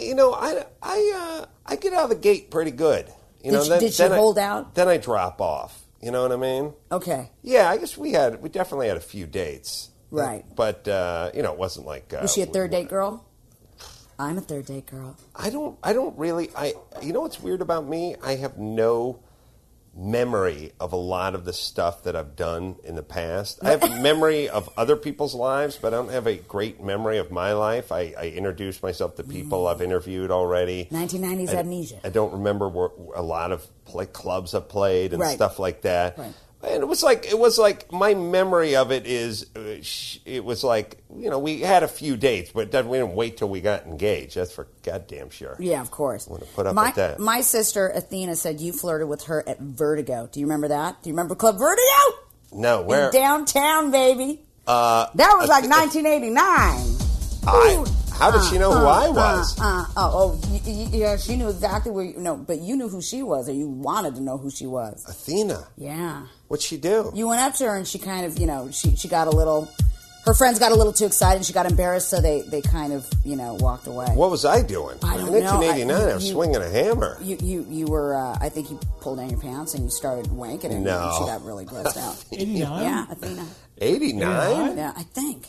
get out of the gate pretty good. Did you hold out? Then I drop off. You know what I mean? Okay. Yeah, I guess we definitely had a few dates. Right. But it wasn't like. Was she a third date girl? I'm a third date girl. I don't really. You know what's weird about me? I have no memory of a lot of the stuff that I've done in the past. I have memory of other people's lives, but I don't have a great memory of my life. I introduce myself to people I've interviewed already. 1990s amnesia. I don't remember a lot of clubs I've played and stuff like that. Right. And it was like my memory of it is, it was like, we had a few dates, but we didn't wait till we got engaged. That's for goddamn sure. Yeah, of course. I want to put up with that. My sister Athena said you flirted with her at Vertigo. Do you remember that? Do you remember Club Vertigo? No, where? In downtown, baby. That was like 1989. How did she know who I was? Yeah, she knew exactly where but you knew who she was, or you wanted to know who she was. Athena. Yeah. What'd she do? You went up to her and she kind of, she got a little, her friends got a little too excited and she got embarrassed, so they kind of, walked away. What was I doing? I don't In know. 1989, I was swinging a hammer. You were, I think you pulled down your pants and you started wanking and No. she got really grossed out. 89? Yeah, Athena. 89? Yeah, I think.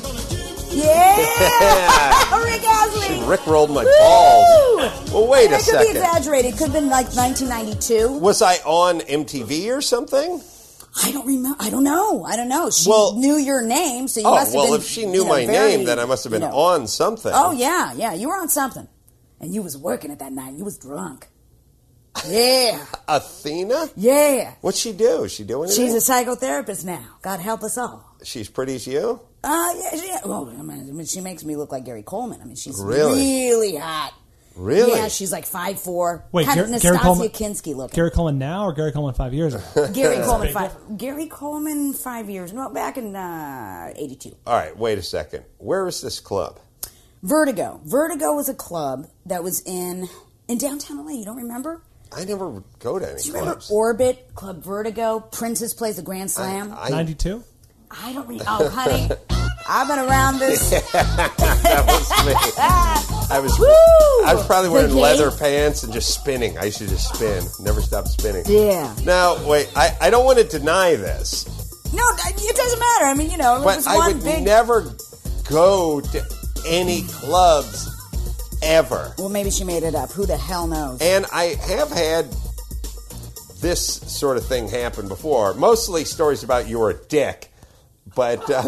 Yeah! Rick Astley! She rickrolled my balls. Well, wait a It could be second. exaggerated. It could have been like 1992. Was I on MTV or something? I don't remember. I don't know. She Well- knew your name, so you must have been. If she knew my very, name, then I must have been on something. Oh yeah, you were on something, and you was working at that night. You was drunk. Yeah. Athena? Yeah. What'd she do? Is she doing anything? She's a psychotherapist now. God help us all. She's pretty as you? Yeah. Well, I mean, she makes me look like Gary Coleman. I mean, she's Really? really hot. Really? Yeah, she's like 5'4". Wait, kind of Gary Coleman, Nastasia Kinski looking. Gary Coleman now or Gary Coleman 5 years ago? Gary Coleman 5 years. No, back in 82. All right, wait a second. Where is this club? Vertigo. Vertigo was a club that was in downtown LA. You don't remember? I never go to any Do you remember clubs. Orbit, Club Vertigo, Prince's Place, the Grand Slam? 92? I don't really. Oh, honey, I've been around this. That was me. I was probably wearing leather pants and just spinning. I used to just spin. Never stop spinning. Yeah. Now, wait, I don't want to deny this. No, it doesn't matter. I mean, But it's I one would big. never go to any clubs ever. Well, maybe she made it up. Who the hell knows? And I have had this sort of thing happen before. Mostly stories about you're a dick. But, it's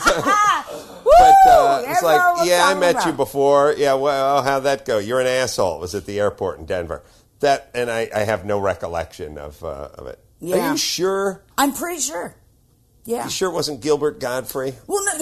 like, I met you before. Yeah, well, how'd that go? You're an asshole. It was at the airport in Denver. And I have no recollection of it. Yeah. Are you sure? I'm pretty sure. Yeah. You sure it wasn't Gilbert Godfrey? Well, no,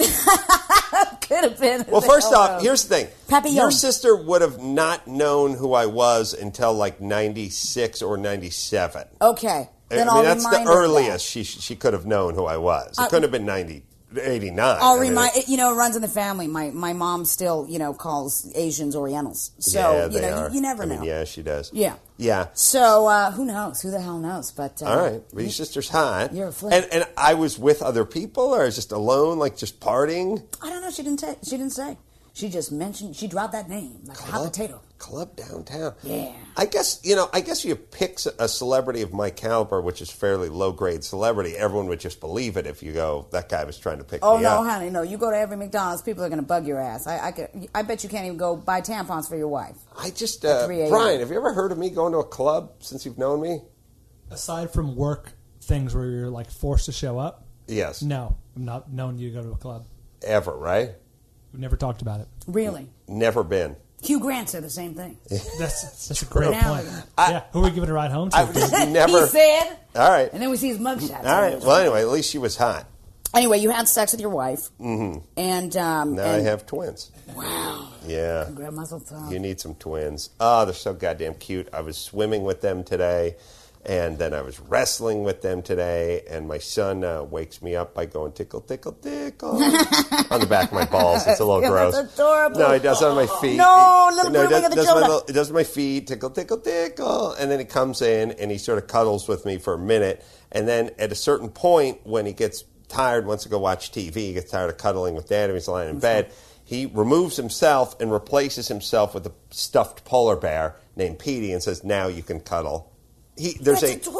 could have been. Well, first off, here's the thing. Papillon. Your sister would have not known who I was until like 96 or 97. Okay. Then I mean, I'll that's remind the her of earliest she could have known who I was. It couldn't have been 89. I'll remind. It runs in the family. My mom still, calls Asians Orientals. So yeah, they are. you never know. Yeah, she does. Yeah. Yeah. So who knows? Who the hell knows? But all right, well, your sister's hot. You're a flip. And I was with other people, or I was just alone, like just partying. I don't know. She didn't say. She just mentioned. She dropped that name like a hot potato. Club downtown. Yeah. I guess you pick a celebrity of my caliber, which is fairly low grade celebrity. Everyone would just believe it if you go, that guy was trying to pick me up. Oh no, honey, no. You go to every McDonald's, people are going to bug your ass. I bet you can't even go buy tampons for your wife. I just At 3 a.m. Brian, have you ever heard of me going to a club since you've known me? Aside from work things where you're like forced to show up. Yes. No, I'm not known you to go to a club. Ever, right? We've never talked about it. Really? Never been. Hugh Grant said the same thing. That's a great point. Who are we giving a ride home to? I never. He said. All right. And then we see his mugshot. All right. Well, anyway, at least she was hot. Anyway, you had sex with your wife. Mm-hmm. And now I have twins. Wow. Yeah. Congrats, myself. You need some twins. Oh, they're so goddamn cute. I was swimming with them today. And then I was wrestling with them today, and my son wakes me up by going tickle, tickle, tickle on the back of my balls. It's a little gross. That's adorable. No, he does it on my feet. No, little grooming of the children. He does my feet, tickle, tickle, tickle, and then he comes in and he sort of cuddles with me for a minute, and then at a certain point when he gets tired, wants to go watch TV, he gets tired of cuddling with Dad, and he's lying in bed. He removes himself and replaces himself with a stuffed polar bear named Petey and says, "Now you can cuddle." It's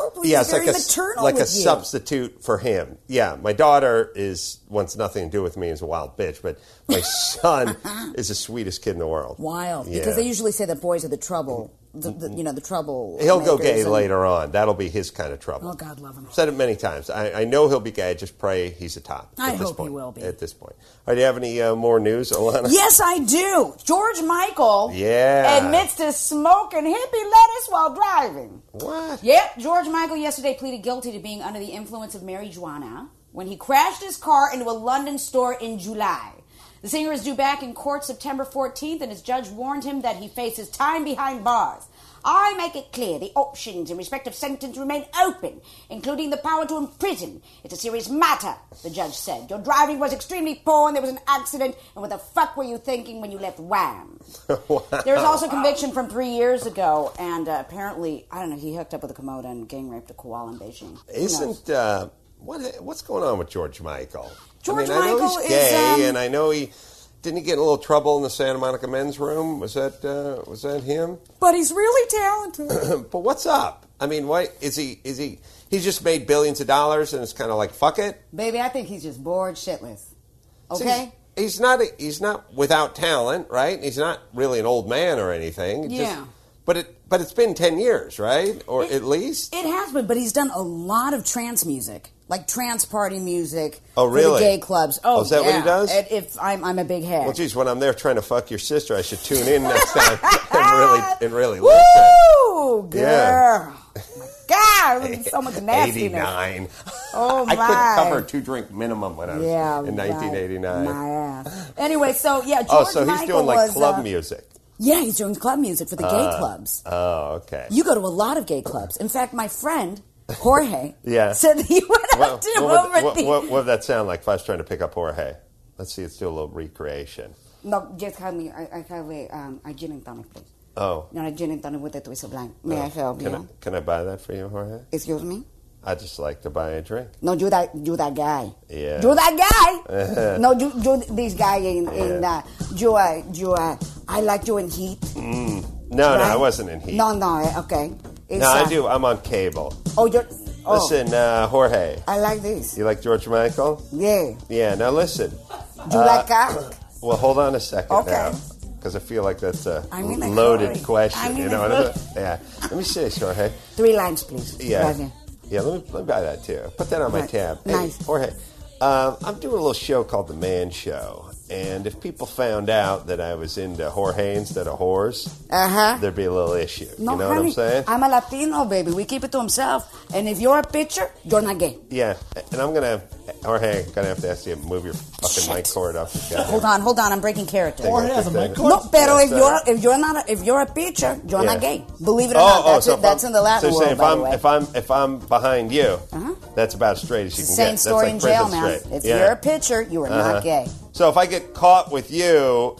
like a substitute for him. Yeah, my daughter wants nothing to do with me, is a wild bitch, but my son is the sweetest kid in the world. Wild, yeah. because they usually say that boys are the trouble. The trouble. He'll go gay later on. That'll be his kind of trouble. Oh, God love him. Said it many times. I know he'll be gay. I just pray he's a top. I hope he will be. At this point. All right, do you have any more news, Alana? Yes, I do. George Michael admits to smoking hippie lettuce while driving. What? Yep. George Michael yesterday pleaded guilty to being under the influence of marijuana when he crashed his car into a London store in July. The singer is due back in court September 14th, and his judge warned him that he faces time behind bars. I make it clear the options in respect of sentence remain open, including the power to imprison. It's a serious matter, the judge said. Your driving was extremely poor and there was an accident, and what the fuck were you thinking when you left Wham? Wow. There was also conviction from 3 years ago, and apparently, I don't know, he hooked up with a Komodo and gang raped a koala in Beijing. What's going on with George Michael? George I know Michael he's gay, is, and I know didn't he get in a little trouble in the Santa Monica men's room? Was that him? But he's really talented. But what's up? I mean, why is he? He's just made billions of dollars, and it's kind of like fuck it, baby. I think he's just bored shitless. Okay. So he's not without talent, right? He's not really an old man or anything. Yeah. But it's been 10 years, right? Or at least it has been. But he's done a lot of trance music. Like trance party music for the gay clubs. Oh, is that what he does? If I'm a big head. Well, geez, when I'm there trying to fuck your sister, I should tune in next time and really Woo, listen. Girl. Yeah. Oh my God, so much nastiness. 89. Oh, my. I couldn't cover a 2-drink minimum when I was in 1989. My ass. Anyway, so, George so he's doing like club music. Yeah, he's doing club music for the gay clubs. Oh, okay. You go to a lot of gay clubs. In fact, my friend Jorge said that he went up to him over what would that sound like if I was trying to pick up Jorge? Let's see, let's do a little recreation. No, just have me. I have a gin and tonic, please. Oh. You know, a gin and tonic with a twist of lime. May I help you? Can I buy that for you, Jorge? Excuse me? I'd just like to buy a drink. No, you that guy. Yeah. You that guy. No, you this guy I like you in Heat. No, right? no, I wasn't in Heat. No, okay. It's, no, I do. I'm on cable. Oh, you're. Oh. Listen, Jorge. I like this. You like George Michael? Yeah. Yeah. Now listen. You like cock? Well, hold on a second now, because I feel like that's a loaded question. You know what I mean? Yeah. Let me see this, Jorge. 3 lines, please. Yeah. Yeah. Let me buy that too. Put that on my tab. Nice. Hey, Jorge. I'm doing a little show called The Man Show. And if people found out that I was into Jorge instead of whores, there'd be a little issue. No, you know honey, what I'm saying? I'm a Latino, baby. We keep it to himself. And if you're a pitcher, you're not gay. Yeah. And Jorge, I'm going to have to ask you to move your fucking mic cord up. Hold on. I'm breaking character. Jorge has a mic cord? No, pero if you're a pitcher, you're not gay. Believe it or not, that's in the Latin world, by the way. If I'm behind you, that's about as straight as you can Same get. story that's in like jail, man. straight. If you're a pitcher, you are not gay. So if I get caught with you,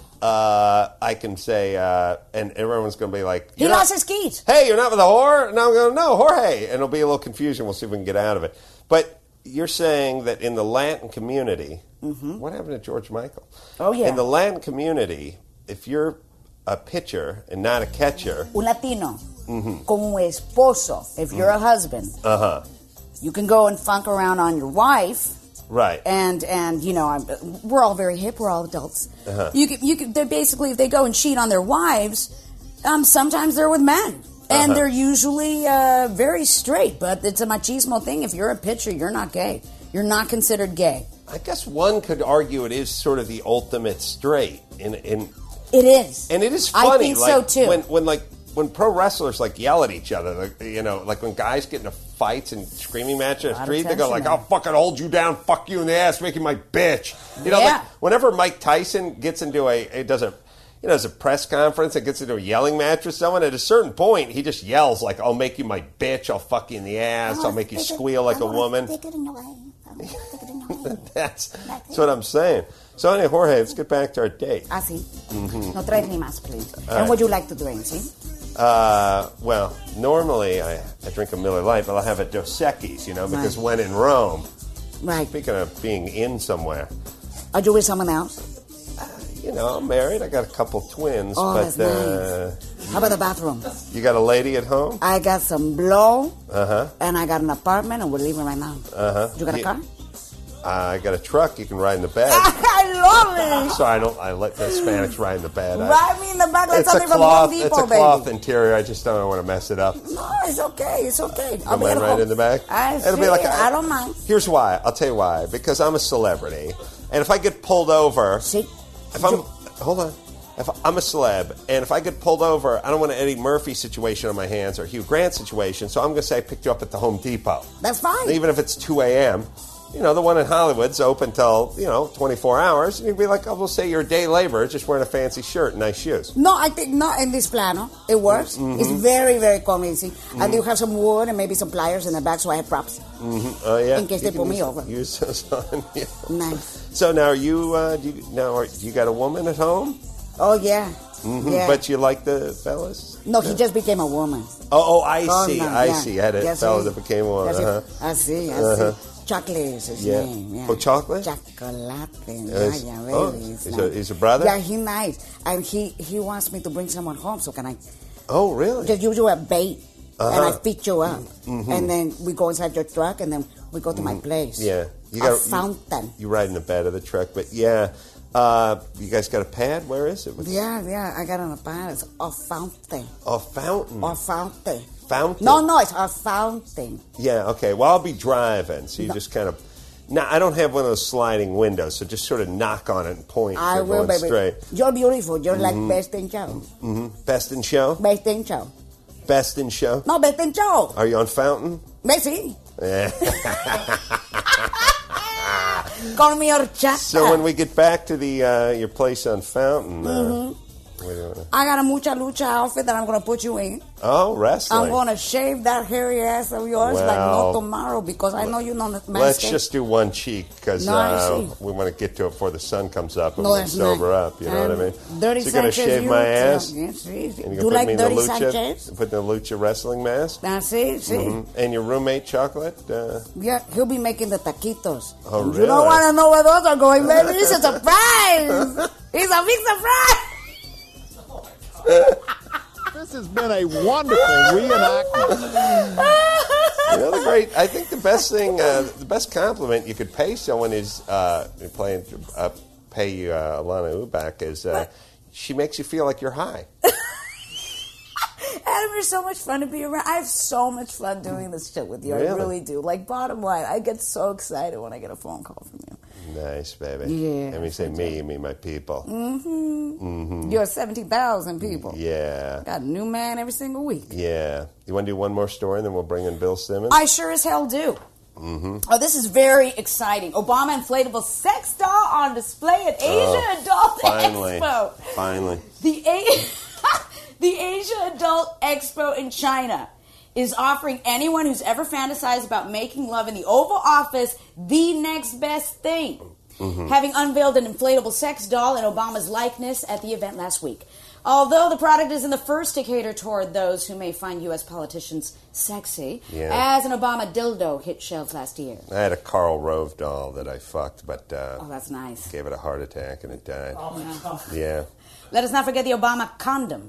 I can say, and everyone's going to be like, he lost his keys. Hey, you're not with a whore? And I'm going, no, Jorge. And it'll be a little confusion. We'll see if we can get out of it. But you're saying that in the Latin community, what happened to George Michael? Oh, yeah. In the Latin community, if you're a pitcher and not a catcher. Un Latino, con un esposo, if you're a husband, you can go and funk around on your wife. Right. And you know, we're all very hip. We're all adults. You can. They're basically, if they go and cheat on their wives, sometimes they're with men, and they're usually very straight. But it's a machismo thing. If you're a pitcher, you're not gay. You're not considered gay. I guess one could argue it is sort of the ultimate straight. It is, and it is funny. I think so too. When pro wrestlers yell at each other, like when guys get into fights and screaming matches on the street, they go like, "I'll fucking hold you down, fuck you in the ass, make you my bitch." You know, like whenever Mike Tyson gets into does a press conference and gets into a yelling match with someone, at a certain point he just yells like, "I'll make you my bitch, I'll fuck you in the ass, I'll make you squeal like a woman." That's what I'm saying. So anyway, Jorge, let's get back to our date. Sí. No traes ni más, please. And what would you like to drink, see? Well, normally I drink a Miller Lite, but I'll have a Dos Equis, because when in Rome. Right. Speaking of being in somewhere. Are you with someone else? I'm married. I got a couple twins. Oh, but, that's nice. How about the bathroom? You got a lady at home? I got some blow. And I got an apartment, and we're leaving right now. You got a car? I got a truck. You can ride in the bed. I love it. So I let the Hispanics ride in the bed. Ride me in the back like something from Home Depot, It's a cloth interior. I just don't want to mess it up. No, it's okay. I'll be right in the back? I don't mind. Here's why. I'll tell you why. Because I'm a celebrity. And if I get pulled over... Hold on. If I'm a celeb, and if I get pulled over, I don't want an Eddie Murphy situation on my hands or Hugh Grant situation, so I'm going to say I picked you up at the Home Depot. That's fine. Even if it's 2 a.m., the one in Hollywood's open till, 24 hours. And you'd be like, we'll say you're a day laborer just wearing a fancy shirt and nice shoes. No, I think not in this plano. It works. It's very, very convincing. I do have some wood and maybe some pliers in the back, so I have props. Oh, yeah? In case they pull me over. Use those on you. Nice. So now you got a woman at home? Oh, yeah. Yeah. But you like the fellas? No, he just became a woman. I see. No, I see. I had a fella that became a woman. I see. Chocolate is his name. Yeah. Oh, Chocolate? Chocolate. He's a brother? Yeah, he's nice. And he wants me to bring someone home, so can I... Oh, really? Just use you a bait, and I pick you up. And then we go inside your truck, and then we go to my place. Yeah. A fountain. You ride in the bed of the truck, but yeah... you guys got a pad? Where is it? Yeah, I got on a pad. It's a fountain. A fountain? A fountain. Fountain? No, it's a fountain. Yeah, okay. Well, I'll be driving, so you just kind of... Now, I don't have one of those sliding windows, so just sort of knock on it and point. I will, baby. Straight. You're beautiful. You're like Best in Show. Best in Show? Best in Show. Best in Show? No, Best in Show. Are you on Fountain? Messi. Yeah. Call me horchata. So when we get back to the your place on Fountain, I got a Mucha Lucha outfit that I'm going to put you in. Oh, wrestling. I'm going to shave that hairy ass of yours like no tomorrow because I know you know the manscape. Let's just do one cheek because we want to get to it before the sun comes up and we sober up. You know what I mean? Dirty so you're going to shave my ass? Yes, and you're do like put me Dirty in the Sanchez? Put the Lucha wrestling mask? See? And your roommate, Chocolate? Yeah, he'll be making the taquitos. Oh, really? You don't want to know where those are going, baby. It's a surprise. It's a big surprise. This has been a wonderful reenactment. I think the best thing, the best compliment you could pay someone is pay you Alana Ubach is she makes you feel like you're high. Adam, you're so much fun to be around. I have so much fun doing this shit with you. Really? I really do. Like, bottom line, I get so excited when I get a phone call from you. Nice, baby. Yeah. And we say me, you mean my people. You're 17,000 people. Yeah. Got a new man every single week. Yeah. You want to do one more story and then we'll bring in Bill Simmons? I sure as hell do. Oh, this is very exciting. Obama inflatable sex doll on display at Asia Adult Expo. Finally. The Asia Adult Expo in China is offering anyone who's ever fantasized about making love in the Oval Office the next best thing. Having unveiled an inflatable sex doll in Obama's likeness at the event last week. Although the product isn't the first to cater toward those who may find U.S. politicians sexy, as an Obama dildo hit shelves last year. I had a Karl Rove doll that I fucked, but that's nice. Gave it a heart attack and it died. Yeah. Let us not forget the Obama condom.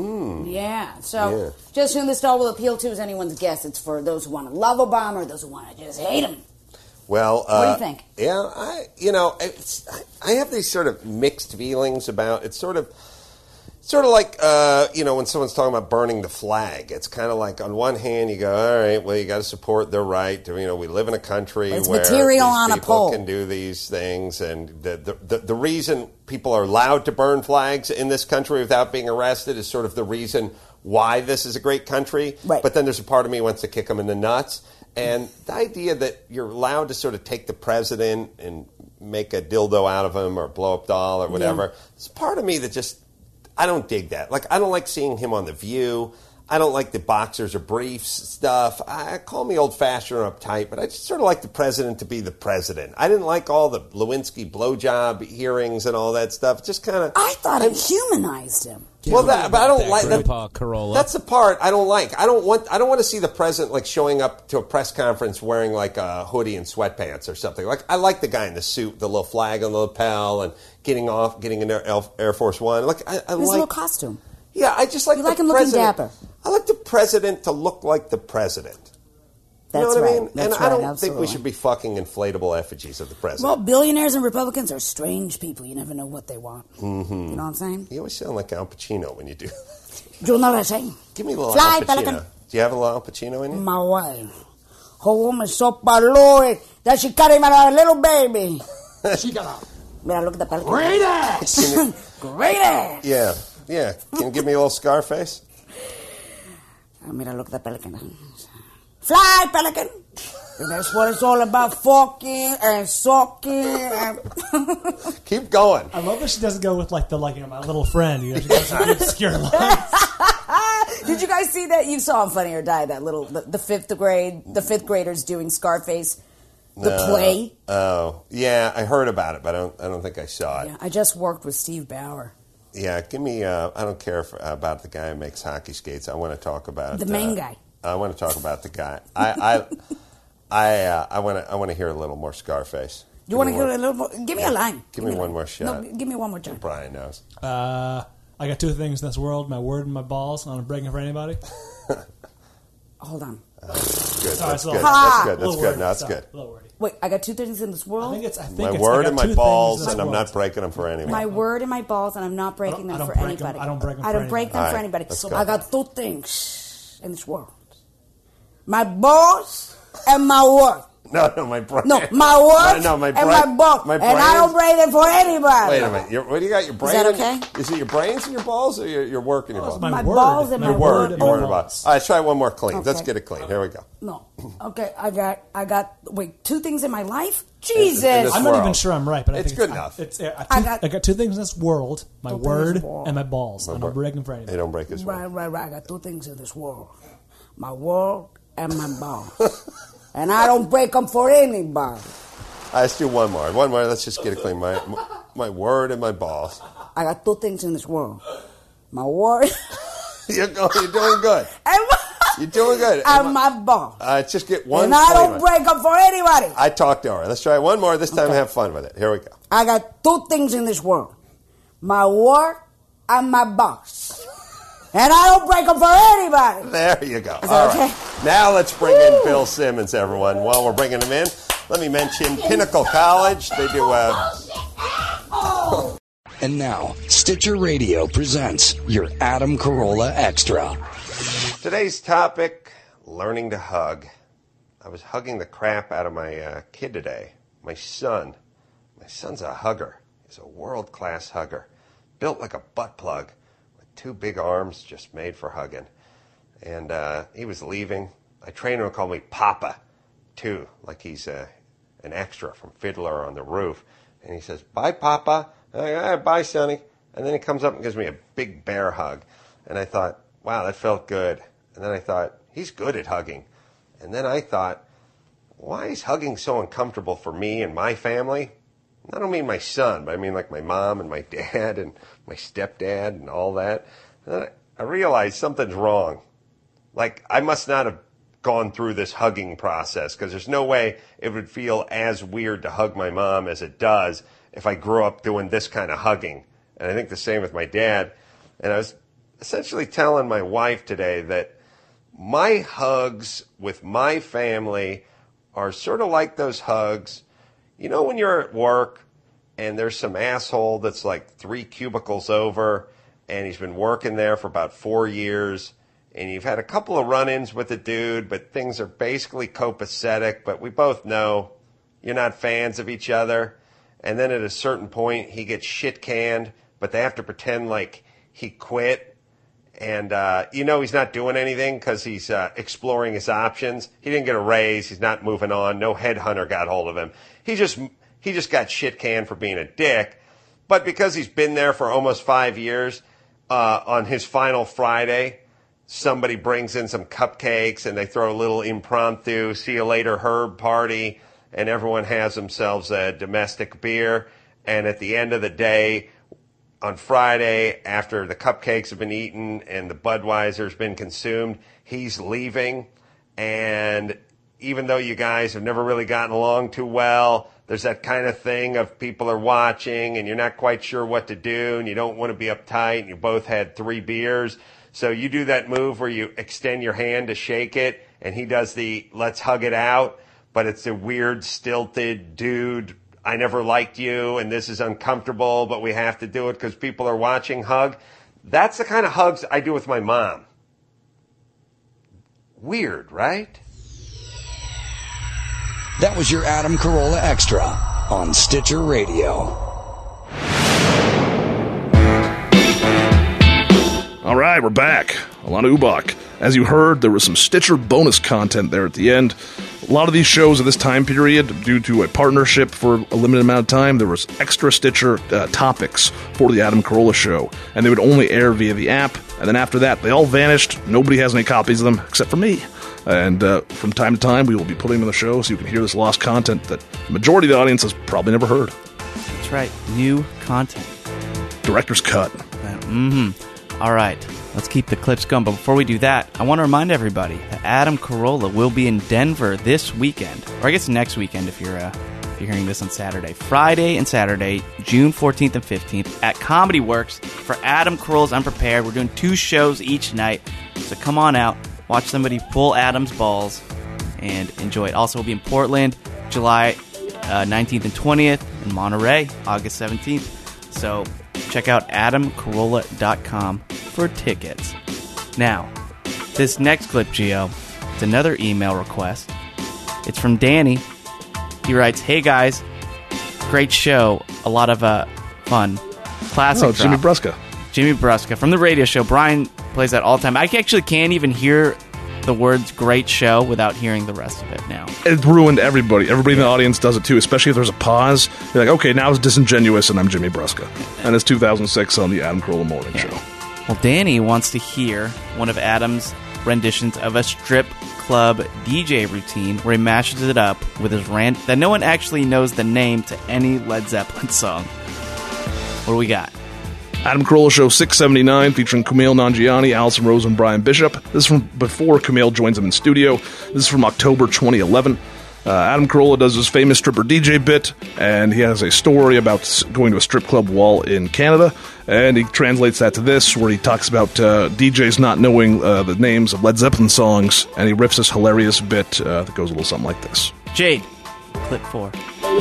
So just whom this doll will appeal to is anyone's guess. It's for those who want to love Obama or those who want to just hate him. Well, what do you think? Yeah, I have these sort of mixed feelings about it's sort of like when someone's talking about burning the flag. It's kind of like on one hand you go, all right, well you got to support their right. We live in a country where material these on people a pole can do these things, and the reason people are allowed to burn flags in this country without being arrested is sort of the reason why this is a great country. Right. But then there's a part of me who wants to kick them in the nuts. And the idea that you're allowed to sort of take the president and make a dildo out of him or a blow-up doll or whatever, it's part of me that just, I don't dig that. Like, I don't like seeing him on The View. I don't like the boxers or briefs stuff. I call me old-fashioned or uptight, but I just sort of like the president to be the president. I didn't like all the Lewinsky blowjob hearings and all that stuff. Just kind of... I thought it humanized him. Well, but I don't like Grandpa Carolla. That's the part I don't like. I don't want to see the president like showing up to a press conference wearing like a hoodie and sweatpants or something. Like I like the guy in the suit, the little flag on the lapel, and getting in Air Force One. Like I His little costume. Yeah, I just like you the like him president. looking dapper. I like the president to look like the president. You know what I mean? That's and I don't right, think we should be fucking inflatable effigies of the president. Well, billionaires and Republicans are strange people. You never know what they want. You know what I'm saying? You always sound like Al Pacino when you do. You know what I'm saying? Give me a little Fly, Al Pacino. Pelican. Do you have a little Al Pacino in you? My wife. Her woman so paloy that she carried my little baby. She got out. Mira, look at the pelican. Great ass! Great ass! Yeah. Can you give me a little Scarface? Mira, look at the pelican. Fly, pelican! And that's what it's all about, fucking and sucking. And keep going. I love that she doesn't go with my little friend. She goes with obscure lines. Did you guys see that? You saw on Funny or Die that little the fifth graders doing Scarface, the play. Oh, yeah, I heard about it, but I don't think I saw it. Yeah, I just worked with Steve Bauer. Yeah, give me. I don't care about the guy who makes hockey skates. I want to talk about the main guy. I want to talk about the guy. I want to hear a little more Scarface. You want to hear a little more? Give me a line. Give me one more shot. No, give me one more time. Brian knows. I got two things in this world: my word and my balls. I'm not breaking for anybody. Hold on. Good. That's good. No, that's good. Wait, I got two things in this world. I think my word and my balls, and I'm not breaking them for anybody. My word and my balls, and I'm not breaking them for anybody. I don't break them for anybody. So I got two things in this world: my balls and my word. No, my brain. No, my words No, my and brain. my balls. My And I don't brains. break them for anybody. Wait a minute. What do you got? Your brain? that okay? Is it your brains and your balls, or your work and your balls? My balls and my your word. Your word about. All right, let's try one more clean. Okay. Let's get it clean. Here we go. No. Okay, I got, wait, 2 things in my life? Jesus. In this I'm world. not even sure I'm right, but I It's think good enough. I got 2 things in this world: my word and my balls. I don't break them for anybody. They don't break his word. Right. I got 2 things in this world: my word and my balls. And I don't break them for anybody. All right, let's do one more. One more. Let's just get it clean. My word and my balls. I got 2 things in this world: my word. You're doing good. You're doing good. And my balls. Just get one. And I clean don't one. break them for anybody. I talked over. Let's try one more. This time, have fun with it. Here we go. I got 2 things in this world: my word and my balls. And I don't break them for anybody. There you go. Is All that right. okay? Now let's bring in Bill Simmons, everyone. While we're bringing him in, let me mention Pinnacle College. They do And now, Stitcher Radio presents your Adam Carolla Extra. Today's topic, learning to hug. I was hugging the crap out of my kid today, my son. My son's a hugger. He's a world-class hugger. Built like a butt plug with 2 big arms just made for hugging. And he was leaving. I trained him to call me Papa, too, like he's an extra from Fiddler on the Roof. And he says, "Bye, Papa." And I go, "Bye, Sonny." And then he comes up and gives me a big bear hug. And I thought, wow, that felt good. And then I thought, he's good at hugging. And then I thought, why is hugging so uncomfortable for me and my family? I don't mean my son, but I mean like my mom and my dad and my stepdad and all that. And then I realized something's wrong. Like, I must not have gone through this hugging process, because there's no way it would feel as weird to hug my mom as it does if I grew up doing this kind of hugging. And I think the same with my dad. And I was essentially telling my wife today that my hugs with my family are sort of like those hugs, you know, when you're at work and there's some asshole that's like 3 cubicles over and he's been working there for about 4 years, and you've had a couple of run-ins with the dude, but things are basically copacetic, but we both know you're not fans of each other. And then at a certain point, he gets shit-canned, but they have to pretend like he quit. And you know he's not doing anything because he's exploring his options. He didn't get a raise. He's not moving on. No headhunter got hold of him. He just got shit-canned for being a dick. But because he's been there for almost 5 years, on his final Friday, somebody brings in some cupcakes and they throw a little impromptu see you later Herb party, and everyone has themselves a domestic beer. And at the end of the day, on Friday, after the cupcakes have been eaten and the Budweiser's been consumed, he's leaving. And even though you guys have never really gotten along too well, there's that kind of thing of people are watching and you're not quite sure what to do and you don't want to be uptight and you both had 3 beers. So you do that move where you extend your hand to shake it, and he does the let's hug it out, but it's a weird, stilted dude, I never liked you, and this is uncomfortable, but we have to do it because people are watching hug. That's the kind of hugs I do with my mom. Weird, right? That was your Adam Carolla Extra on Stitcher Radio. All right, we're back. Alana Ubach. As you heard, there was some Stitcher bonus content there at the end. A lot of these shows at this time period, due to a partnership for a limited amount of time, there was extra Stitcher topics for the Adam Carolla Show, and they would only air via the app, and then after that, they all vanished. Nobody has any copies of them, except for me. And from time to time, we will be putting them in the show so you can hear this lost content that the majority of the audience has probably never heard. That's right. New content. Director's cut. All right. Let's keep the clips going. But before we do that, I want to remind everybody that Adam Carolla will be in Denver this weekend. Or I guess next weekend if you're hearing this on Saturday. Friday and Saturday, June 14th and 15th at Comedy Works for Adam Carolla's Unprepared. We're doing 2 shows each night. So come on out. Watch somebody pull Adam's balls and enjoy it. Also, we'll be in Portland, July 19th and 20th, in Monterey, August 17th. So check out adamcarolla.com for tickets. Now, this next clip, Gio, it's another email request. It's from Danny, He writes, "Hey guys, great show. A lot of fun. Classic Oh, it's Jimmy Brusca. Jimmy Brusca from the radio show. Brian plays that all the time. I actually can't even hear the words great show without hearing the rest of it now. It ruined everybody. Everybody in the audience does it too, especially if there's a pause. You're like, okay, now it's disingenuous, and I'm Jimmy Brusca. And it's 2006 on the Adam Carolla Morning Show. Well, Danny wants to hear one of Adam's renditions of a strip club DJ routine where he mashes it up with his rant that no one actually knows the name to any Led Zeppelin song. What do we got? Adam Carolla Show 679 featuring Kumail Nanjiani, Alison Rose, and Brian Bishop. This is from before Kumail joins him in studio. This is from October 2011. Adam Carolla does his famous stripper DJ bit, and he has a story about going to a strip club while in Canada, and he translates that to this, where he talks about DJs not knowing the names of Led Zeppelin songs, and he riffs this hilarious bit that goes a little something like this. Jade, clip 4.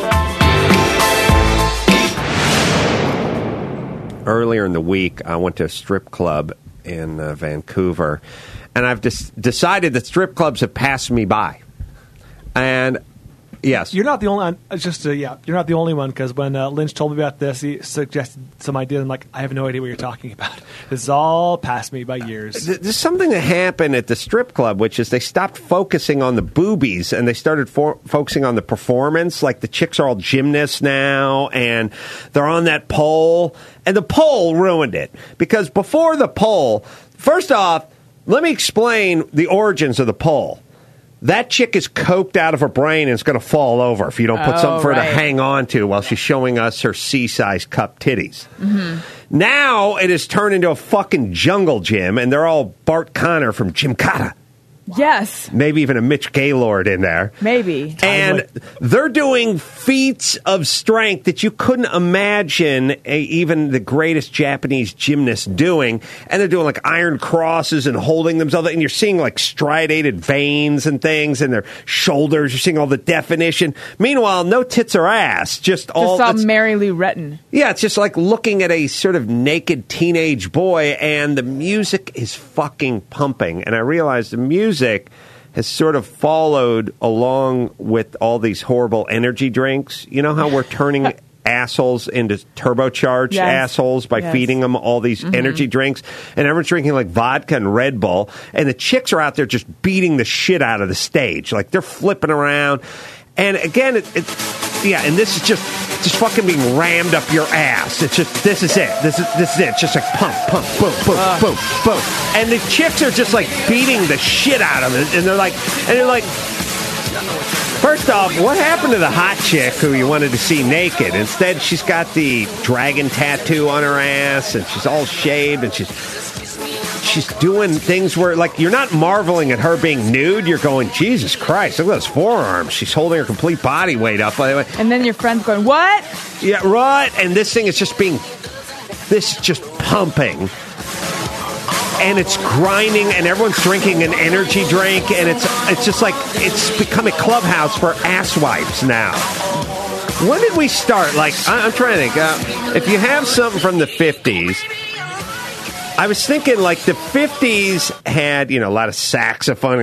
Earlier in the week, I went to a strip club in Vancouver, and I've decided that strip clubs have passed me by. And yes, you're not the only one. You're not the only one, because when Lynch told me about this, he suggested some ideas. I'm like, I have no idea what you're talking about. This is all past me by years. There's something that happened at the strip club, which is they stopped focusing on the boobies and they started focusing on the performance. Like the chicks are all gymnasts now, and they're on that pole, and the pole ruined it, because before the pole, first off, let me explain the origins of the pole. That chick is coked out of her brain and it's going to fall over if you don't put something for her to hang on to while she's showing us her C-size cup titties. Mm-hmm. Now it has turned into a fucking jungle gym, and they're all Bart Connor from Gymkata. Yes. Maybe even a Mitch Gaylord in there. Maybe. And they're doing feats of strength that you couldn't imagine even the greatest Japanese gymnast doing. And they're doing like iron crosses and holding themselves. And you're seeing like striated veins and things in their shoulders. You're seeing all the definition. Meanwhile, no tits or ass. Just all Mary Lou Retton. Yeah, it's just like looking at a sort of naked teenage boy, and the music is fucking pumping. And I realized the music has sort of followed along with all these horrible energy drinks. You know how we're turning assholes into turbocharged assholes by feeding them all these energy drinks? And everyone's drinking like vodka and Red Bull. And the chicks are out there just beating the shit out of the stage. Like they're flipping around. And again, and this is just fucking being rammed up your ass. It's just, this is it. This is it. It's just like pump, boom, boom, boom, boom. And the chicks are just like beating the shit out of it. And they're like, first off, what happened to the hot chick who you wanted to see naked? Instead, she's got the dragon tattoo on her ass, and she's all shaved, and she's doing things where, like, you're not marveling at her being nude. You're going, Jesus Christ, look at those forearms. She's holding her complete body weight up, by the way. And then your friend's going, what? Yeah, right. And this thing is just pumping. And it's grinding, and everyone's drinking an energy drink, and it's just like, it's become a clubhouse for asswipes now. When did we start? Like, I'm trying to think. If you have something from the 50s, I was thinking, like, the 50s had, a lot of saxophone.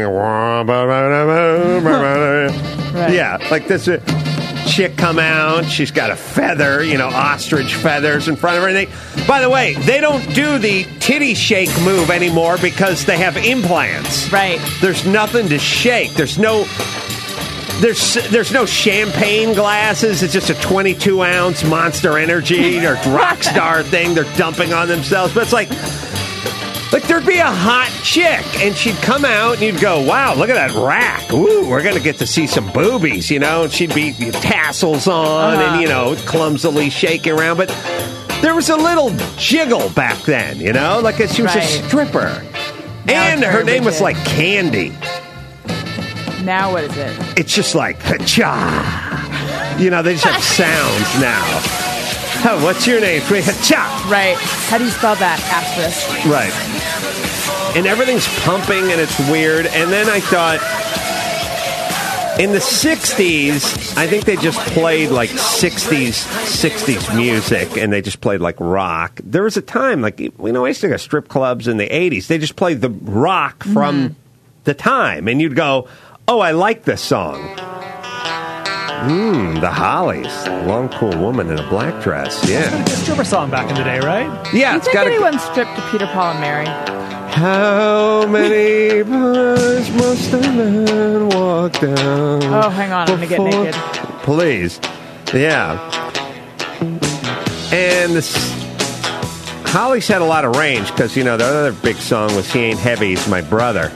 Right. Yeah, like this chick come out. She's got a feather, ostrich feathers in front of her. And by the way, they don't do the titty shake move anymore because they have implants. Right. There's nothing to shake. There's no champagne glasses. It's just a 22-ounce Monster Energy or Rockstar thing they're dumping on themselves. But it's like there'd be a hot chick, and she'd come out, and you'd go, wow, look at that rack. Ooh, we're going to get to see some boobies, And she'd be tassels on and, clumsily shaking around. But there was a little jiggle back then, like she was a stripper. And her name was like Candy. Now what is it? It's just like, ha-cha. They just have sounds now. Oh, what's your name? Ha-cha. Right. How do you spell that? Asterisk. Right. And everything's pumping, and it's weird. And then I thought, in the 60s, I think they just played like 60s music, and they just played like rock. There was a time, like, I used to go to strip clubs in the 80s. They just played the rock from the time. And you'd go, oh, I like this song. The Hollies. Long, cool woman in a black dress. Yeah. It's a stripper song back in the day, right? Yeah, Do you it's think got anyone stripped to Peter, Paul, and Mary? How many boys must a man walk down? Oh, hang on. I'm going to get naked. Please. Yeah. And this Hollies had a lot of range because, their other big song was He Ain't Heavy, He's My Brother.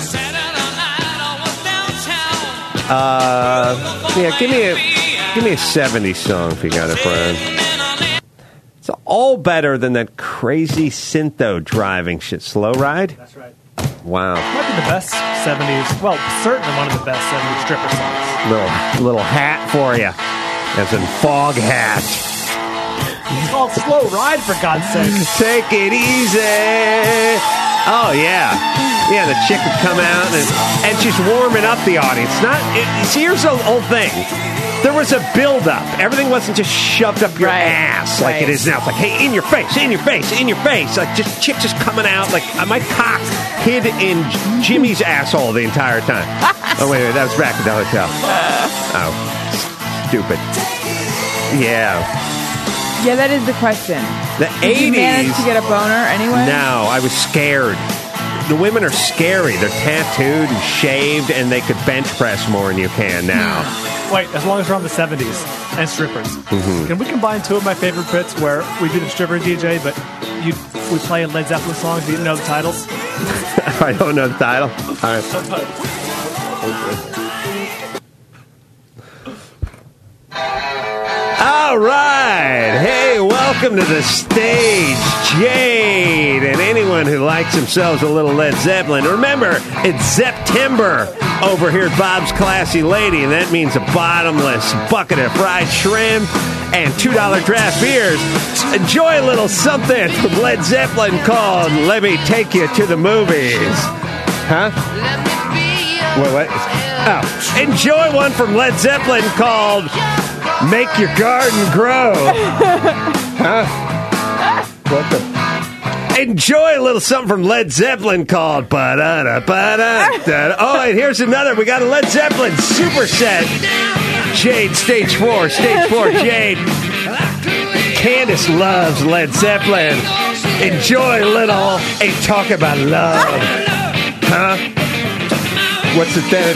Yeah, give me a 70s song if you got it, Brian. It's all better than that crazy syntho driving shit. Slow Ride? That's right. Wow. Might be the best 70s, well, certainly one of the best 70s stripper songs. Little hat for you. As in Fog Hat. It's called Slow Ride, for God's sake. Take it easy. Oh, yeah. Yeah, the chick would come out and she's warming up the audience. See, here's the whole thing. There was a build-up. Everything wasn't just shoved up your ass like it is now. It's like, hey, in your face, in your face, in your face. Like, chick just coming out. Like, my cock hid in Jimmy's asshole the entire time. Oh, wait, that was back at the hotel. Oh, stupid. Yeah. Yeah, that is the question. The 80s. Did you manage to get a boner anyway? No, I was scared. The women are scary. They're tattooed and shaved, and they could bench press more than you can now. Wait, as long as we're on the 70s and strippers, can we combine two of my favorite bits where we do the stripper DJ, but we play a Led Zeppelin song, so you know the titles? I don't know the title. All right. All right. Hey, welcome to the stage, Jade, and anyone who likes themselves a little Led Zeppelin. Remember, it's September over here at Bob's Classy Lady, and that means a bottomless bucket of fried shrimp and $2 draft beers. Enjoy a little something from Led Zeppelin called Let Me Take You to the Movies. Huh? What? Oh, enjoy one from Led Zeppelin called Make Your Garden Grow. Huh? What the? Enjoy a little something from Led Zeppelin called ba-da-da-ba-da-da. Oh, and here's another. We got a Led Zeppelin superset. Jade, stage 4, Jade. Candace loves Led Zeppelin. Enjoy a little Ain't Talk About Love. Huh? What's it then?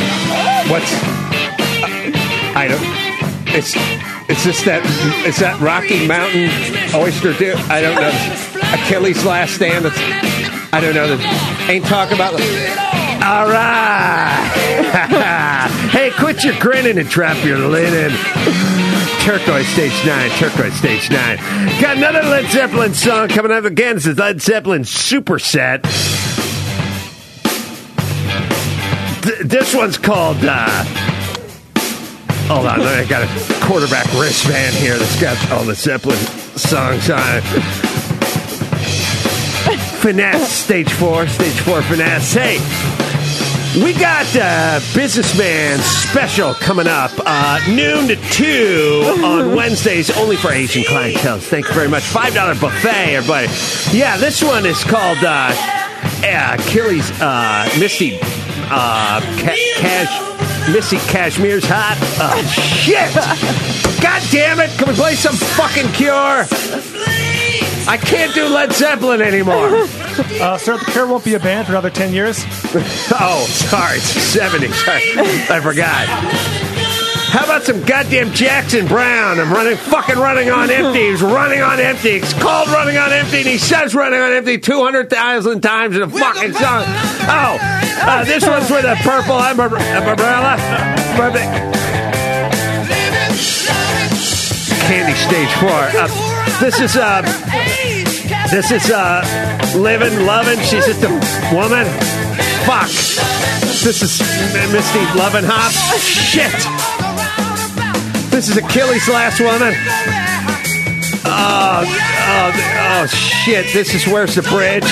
I don't... It's just that Rocky Mountain oyster dip. I don't know. Achilles' Last Stand. I don't know. Ain't talking about. All right. Hey, quit your grinning and drop your linen. Turquoise Stage 9. Got another Led Zeppelin song coming up again. This is Led Zeppelin Superset. This one's called. Hold on, I got a quarterback wristband here that's got all the Zeppelin songs on it. Finesse, stage 4, Finesse. Hey, we got Businessman Special coming up noon to 2 on Wednesdays, only for Asian clientele. Thank you very much. $5 buffet, everybody. Yeah, this one is called Achilles, Misty Missy Cashmere's Hot. Oh, shit! God damn it! Can we play some fucking Cure? I can't do Led Zeppelin anymore. Sir, the Cure won't be a band for another 10 years. Oh, sorry. It's 70. Sorry. I forgot. How about some goddamn Jackson Brown? I'm running on empty. He's running on empty. It's called Running on Empty, and he says running on empty 200,000 times in a fucking song. Oh, this one's with a purple umbrella. Candy Stage 4. This is Living, Loving. She's just a woman. Fuck. This is Misty Loving Hop. Shit. This is Achilles' Last Woman. Oh, shit. This is Where's the Bridge?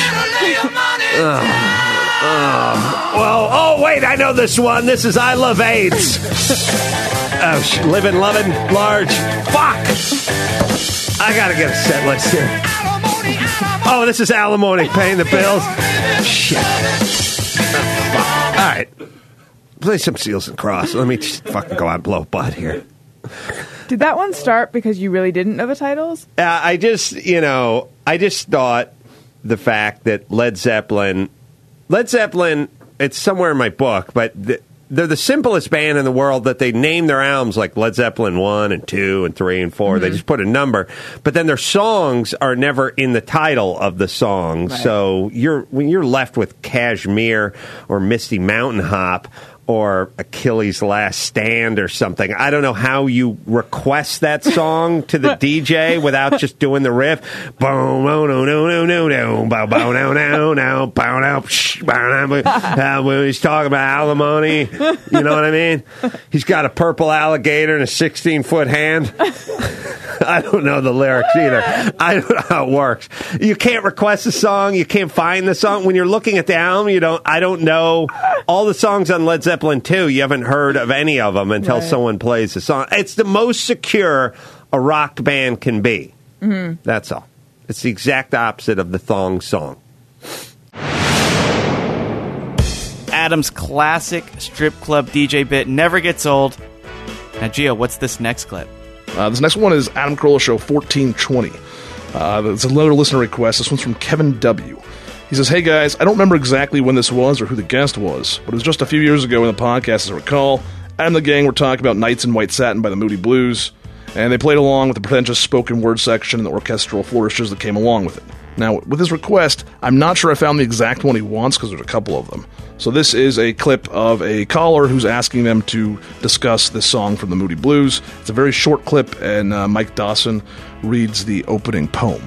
Wait, I know this one. This is I Love AIDS. Living, Loving, Large. Fuck. I gotta get a set list here. Oh, this is Alimony, Paying the Bills. Shit. All right. Play some Seals and Cross. Let me just fucking go out and blow a butt here. Did that one start because you really didn't know the titles? I just thought the fact that Led Zeppelin, it's somewhere in my book, but they're the simplest band in the world that they name their albums like Led Zeppelin 1 and 2 and 3 and 4. Mm-hmm. They just put a number. But then their songs are never in the title of the song. Right. So when you're left with Kashmir or Misty Mountain Hop or Achilles' Last Stand or something, I don't know how you request that song to the DJ without just doing the riff. Boom, no, no, no, no, no, no, bow, bow, no, no, no, bow, no, when he's talking about alimony, you know what I mean? He's got a purple alligator and a 16-foot hand. I don't know the lyrics either. I don't know how it works. You can't request a song. You can't find the song. When you're looking at the album, I don't know all the songs on Led Zeppelin 2. You haven't heard of any of them until someone plays the song. It's the most secure a rock band can be. Mm-hmm. That's all. It's the exact opposite of the thong song. Adam's classic strip club DJ bit never gets old. Now, Gio, what's this next clip? This next one is Adam Carolla Show 1420. It's another listener request. This one's from Kevin W. He says, "Hey guys, I don't remember exactly when this was or who the guest was, but it was just a few years ago in the podcast, as I recall. Adam and the gang were talking about Nights in White Satin by the Moody Blues, and they played along with the pretentious spoken word section and the orchestral flourishes that came along with it. Now, with his request, I'm not sure I found the exact one he wants because there's a couple of them. So this is a clip of a caller who's asking them to discuss this song from the Moody Blues. It's a very short clip, and Mike Dawson reads the opening poem.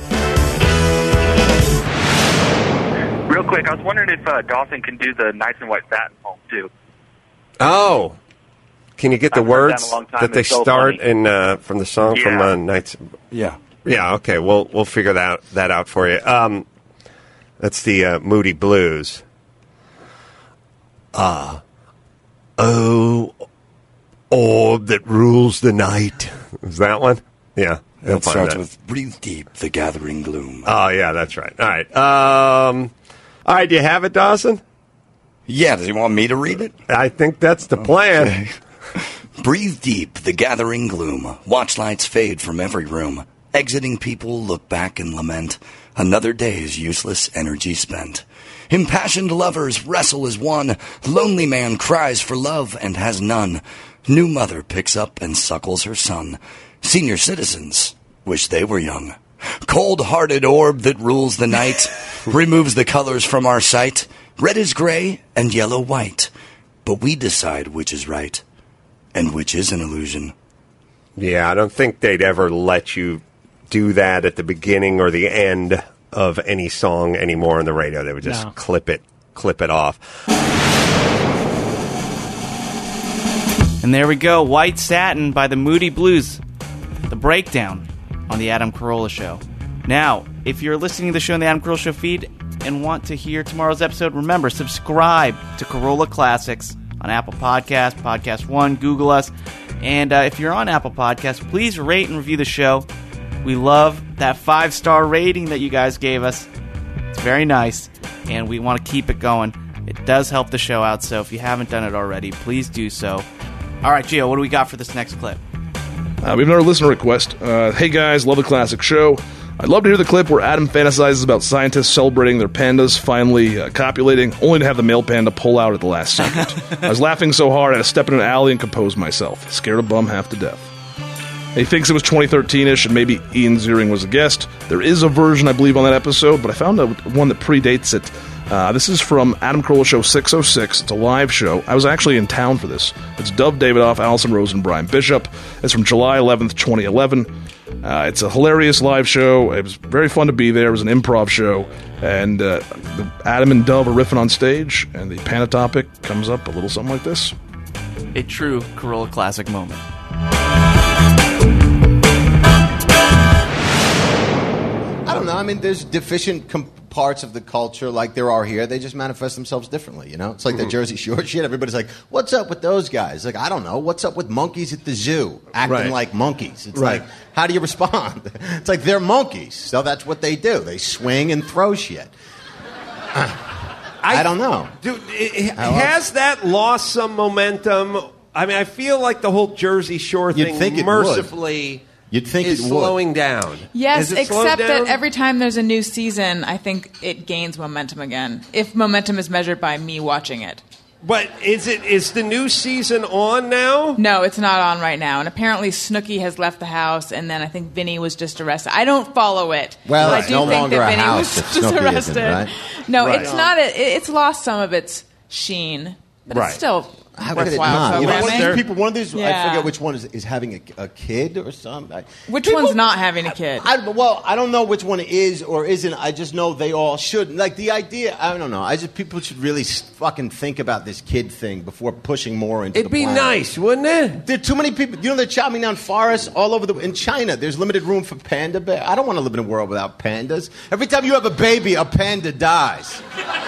Real quick, I was wondering if Dawson can do the Nights in White Satin poem, too. Oh. Can you get the words that they so start funny. in from the song from Nights? Yeah. Yeah, okay. We'll figure that out for you. That's the Moody Blues. Oh, orb that rules the night. Is that one? Yeah. It starts with "Breathe deep, the gathering gloom." Oh, yeah, that's right. All right. All right, do you have it, Dawson? Yeah, does he want me to read it? I think that's the plan. Okay. Breathe deep, the gathering gloom. Watch lights fade from every room. Exiting people look back and lament. Another day's useless energy spent. Impassioned lovers wrestle as one. Lonely man cries for love and has none. New mother picks up and suckles her son. Senior citizens wish they were young. Cold-hearted orb that rules the night. Removes the colors from our sight. Red is gray and yellow white. But we decide which is right and which is an illusion. Yeah, I don't think they'd ever let you do that at the beginning or the end of any song anymore on the radio. They would just clip it off. And there we go, White Satin by the Moody Blues, the breakdown on the Adam Carolla Show. Now, if you're listening to the show on the Adam Carolla Show feed and want to hear tomorrow's episode, remember, subscribe to Carolla Classics on Apple Podcasts, Podcast One, Google us. And if you're on Apple Podcasts, please rate and review the show. We love that 5-star rating that you guys gave us. It's very nice, and we want to keep it going. It does help the show out, so if you haven't done it already, please do so. All right, Gio, what do we got for this next clip? We have another listener request. Hey guys, love the classic show. I'd love to hear the clip where Adam fantasizes about scientists celebrating their pandas finally copulating, only to have the male panda pull out at the last second. I was laughing so hard I had to step in an alley and compose myself. Scared a bum half to death. He thinks it was 2013-ish, and maybe Ian Ziering was a guest. There is a version, I believe, on that episode, but I found one that predates it. This is from Adam Carolla Show 606. It's a live show. I was actually in town for this. It's Dove Davidoff, Allison Rose, and Brian Bishop. It's from July 11th, 2011. It's a hilarious live show. It was very fun to be there. It was an improv show. And Adam and Dove are riffing on stage, and the panda topic comes up a little something like this. A true Carolla Classic moment. I don't know. I mean, there's deficient parts of the culture like there are here. They just manifest themselves differently, you know? It's like the Jersey Shore shit. Everybody's like, what's up with those guys? Like, I don't know. What's up with monkeys at the zoo acting like monkeys? It's like, how do you respond? It's like they're monkeys, so that's what they do. They swing and throw shit. I don't know. Dude, has that lost some momentum? I mean, I feel like the whole Jersey Shore thing mercifully is slowing down. Yes, Is it slowed except down? that every time there's a new season, I think it gains momentum again. If momentum is measured by me watching it. But is the new season on now? No, it's not on right now. And apparently Snooki has left the house, and then I think Vinny was just arrested. I don't follow it. Well, but it's I do no think longer that a Vinny house was if just Snooki arrested. isn't, right? No, Right. it's not. It's lost some of its sheen, but Right. it's still How could it worthwhile. not? You know, one of programming. these people, one of these, I Yeah. forget which one is having a kid or something. Which one's not having a kid? I don't know which one is or isn't. I just know they all should. Like the idea, I don't know. People should really fucking think about this kid thing before pushing more into It'd the be planet. nice, wouldn't it? There are too many people. You know, they're chopping down forests all over in China. There's limited room for panda bear. I don't want to live in a world without pandas. Every time you have a baby, a panda dies.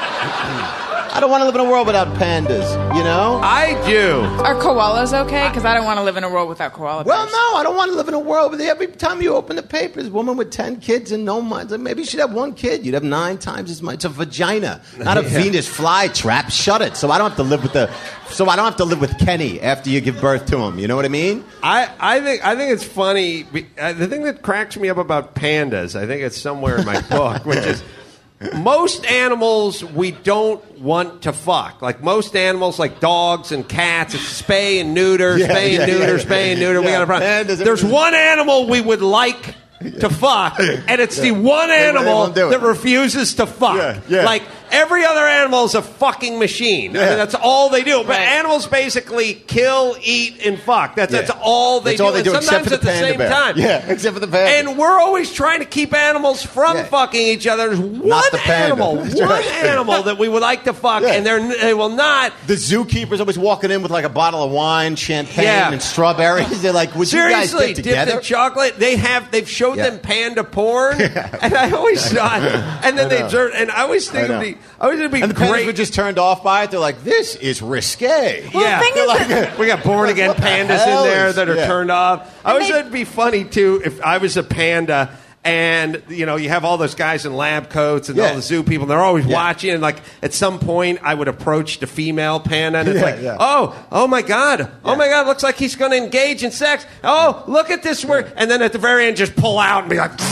I don't want to live in a world without pandas, you know? I do. Are koalas okay? Because I don't want to live in a world without koala bears. Well, no, I don't want to live in a world where every time you open the paper, there's a woman with 10 kids and no money. Maybe you should have one kid. You'd have 9 times as much. It's a vagina, not a Venus flytrap. Shut it. So I don't have to live with Kenny after you give birth to him. You know what I mean? I think it's funny. The thing that cracks me up about pandas, I think it's somewhere in my book, which is most animals we don't want to fuck. Like most animals, like dogs and cats, it's spay and neuter, spay and neuter. We got a problem. There's one animal we would like to fuck, and it's the one animal that refuses to fuck. Like every other animal is a fucking machine. I mean, that's all they do. But animals basically kill, eat, and fuck. That's all they do. All they do, and sometimes except for the at the same panda bear. time. Yeah, except for the panda. And we're always trying to keep animals from fucking each other. There's one the panda. animal, That's one right. animal that we would like to fuck, and they will not. The zookeeper's always walking in with like a bottle of wine, champagne, and strawberries. They're like, would you guys Seriously, get together? dipped in chocolate. They've showed them panda porn, and I always thought, and then they observed, and I always think it'd be and the pandas were just turned off by it. They're like, this is risque. We got born again pandas in there that are turned off. I always thought it'd be funny too if I was a panda. And, you know, you have all those guys in lab coats and all the zoo people, and they're always watching. And, like, at some point, I would approach the female panda, and it's oh, my God. Oh, my God, looks like he's going to engage in sex. Oh, look at this. And then at the very end, just pull out and be like,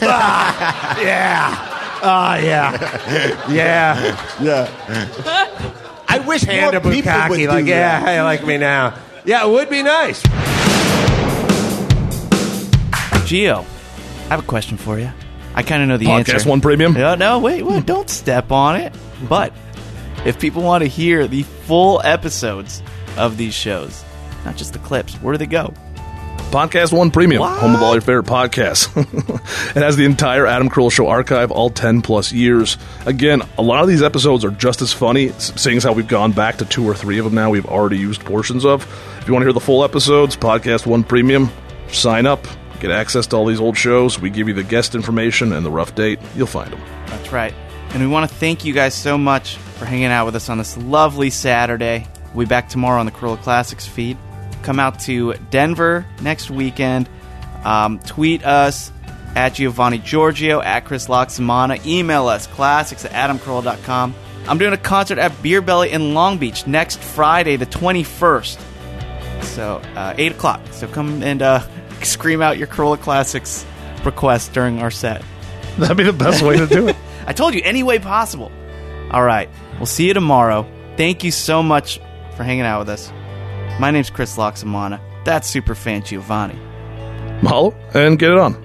I wish panda more people bukkake, would do like, that. hey, like me now. Yeah, it would be nice. Gio, I have a question for you. I kind of know the answer. Podcast One Premium? No, wait, don't step on it. But if people want to hear the full episodes of these shows, not just the clips, where do they go? Podcast One Premium, home of all your favorite podcasts. It has the entire Adam Carolla Show archive, all 10 plus years. Again, a lot of these episodes are just as funny, seeing as how we've gone back to 2 or 3 of them now we've already used portions of. If you want to hear the full episodes, Podcast One Premium, sign up, get access to all these old shows. We give you the guest information and the rough date. You'll find them. That's right. And we want to thank you guys so much for hanging out with us on this lovely Saturday. We'll be back tomorrow on the Carolla Classics feed. Come out to Denver next weekend. Tweet us at Giovanni Giorgio, at Chris Loxamana. Email us, classics@adamcarolla.com. I'm doing a concert at Beer Belly in Long Beach next Friday, the 21st. So, 8 o'clock. So come and scream out your Carolla Classics request during our set. That'd be the best way to do it. I told you, any way possible. All right. We'll see you tomorrow. Thank you so much for hanging out with us. My name's Chris Loxamana. That's Superfan Giovanni. Mahalo, and get it on.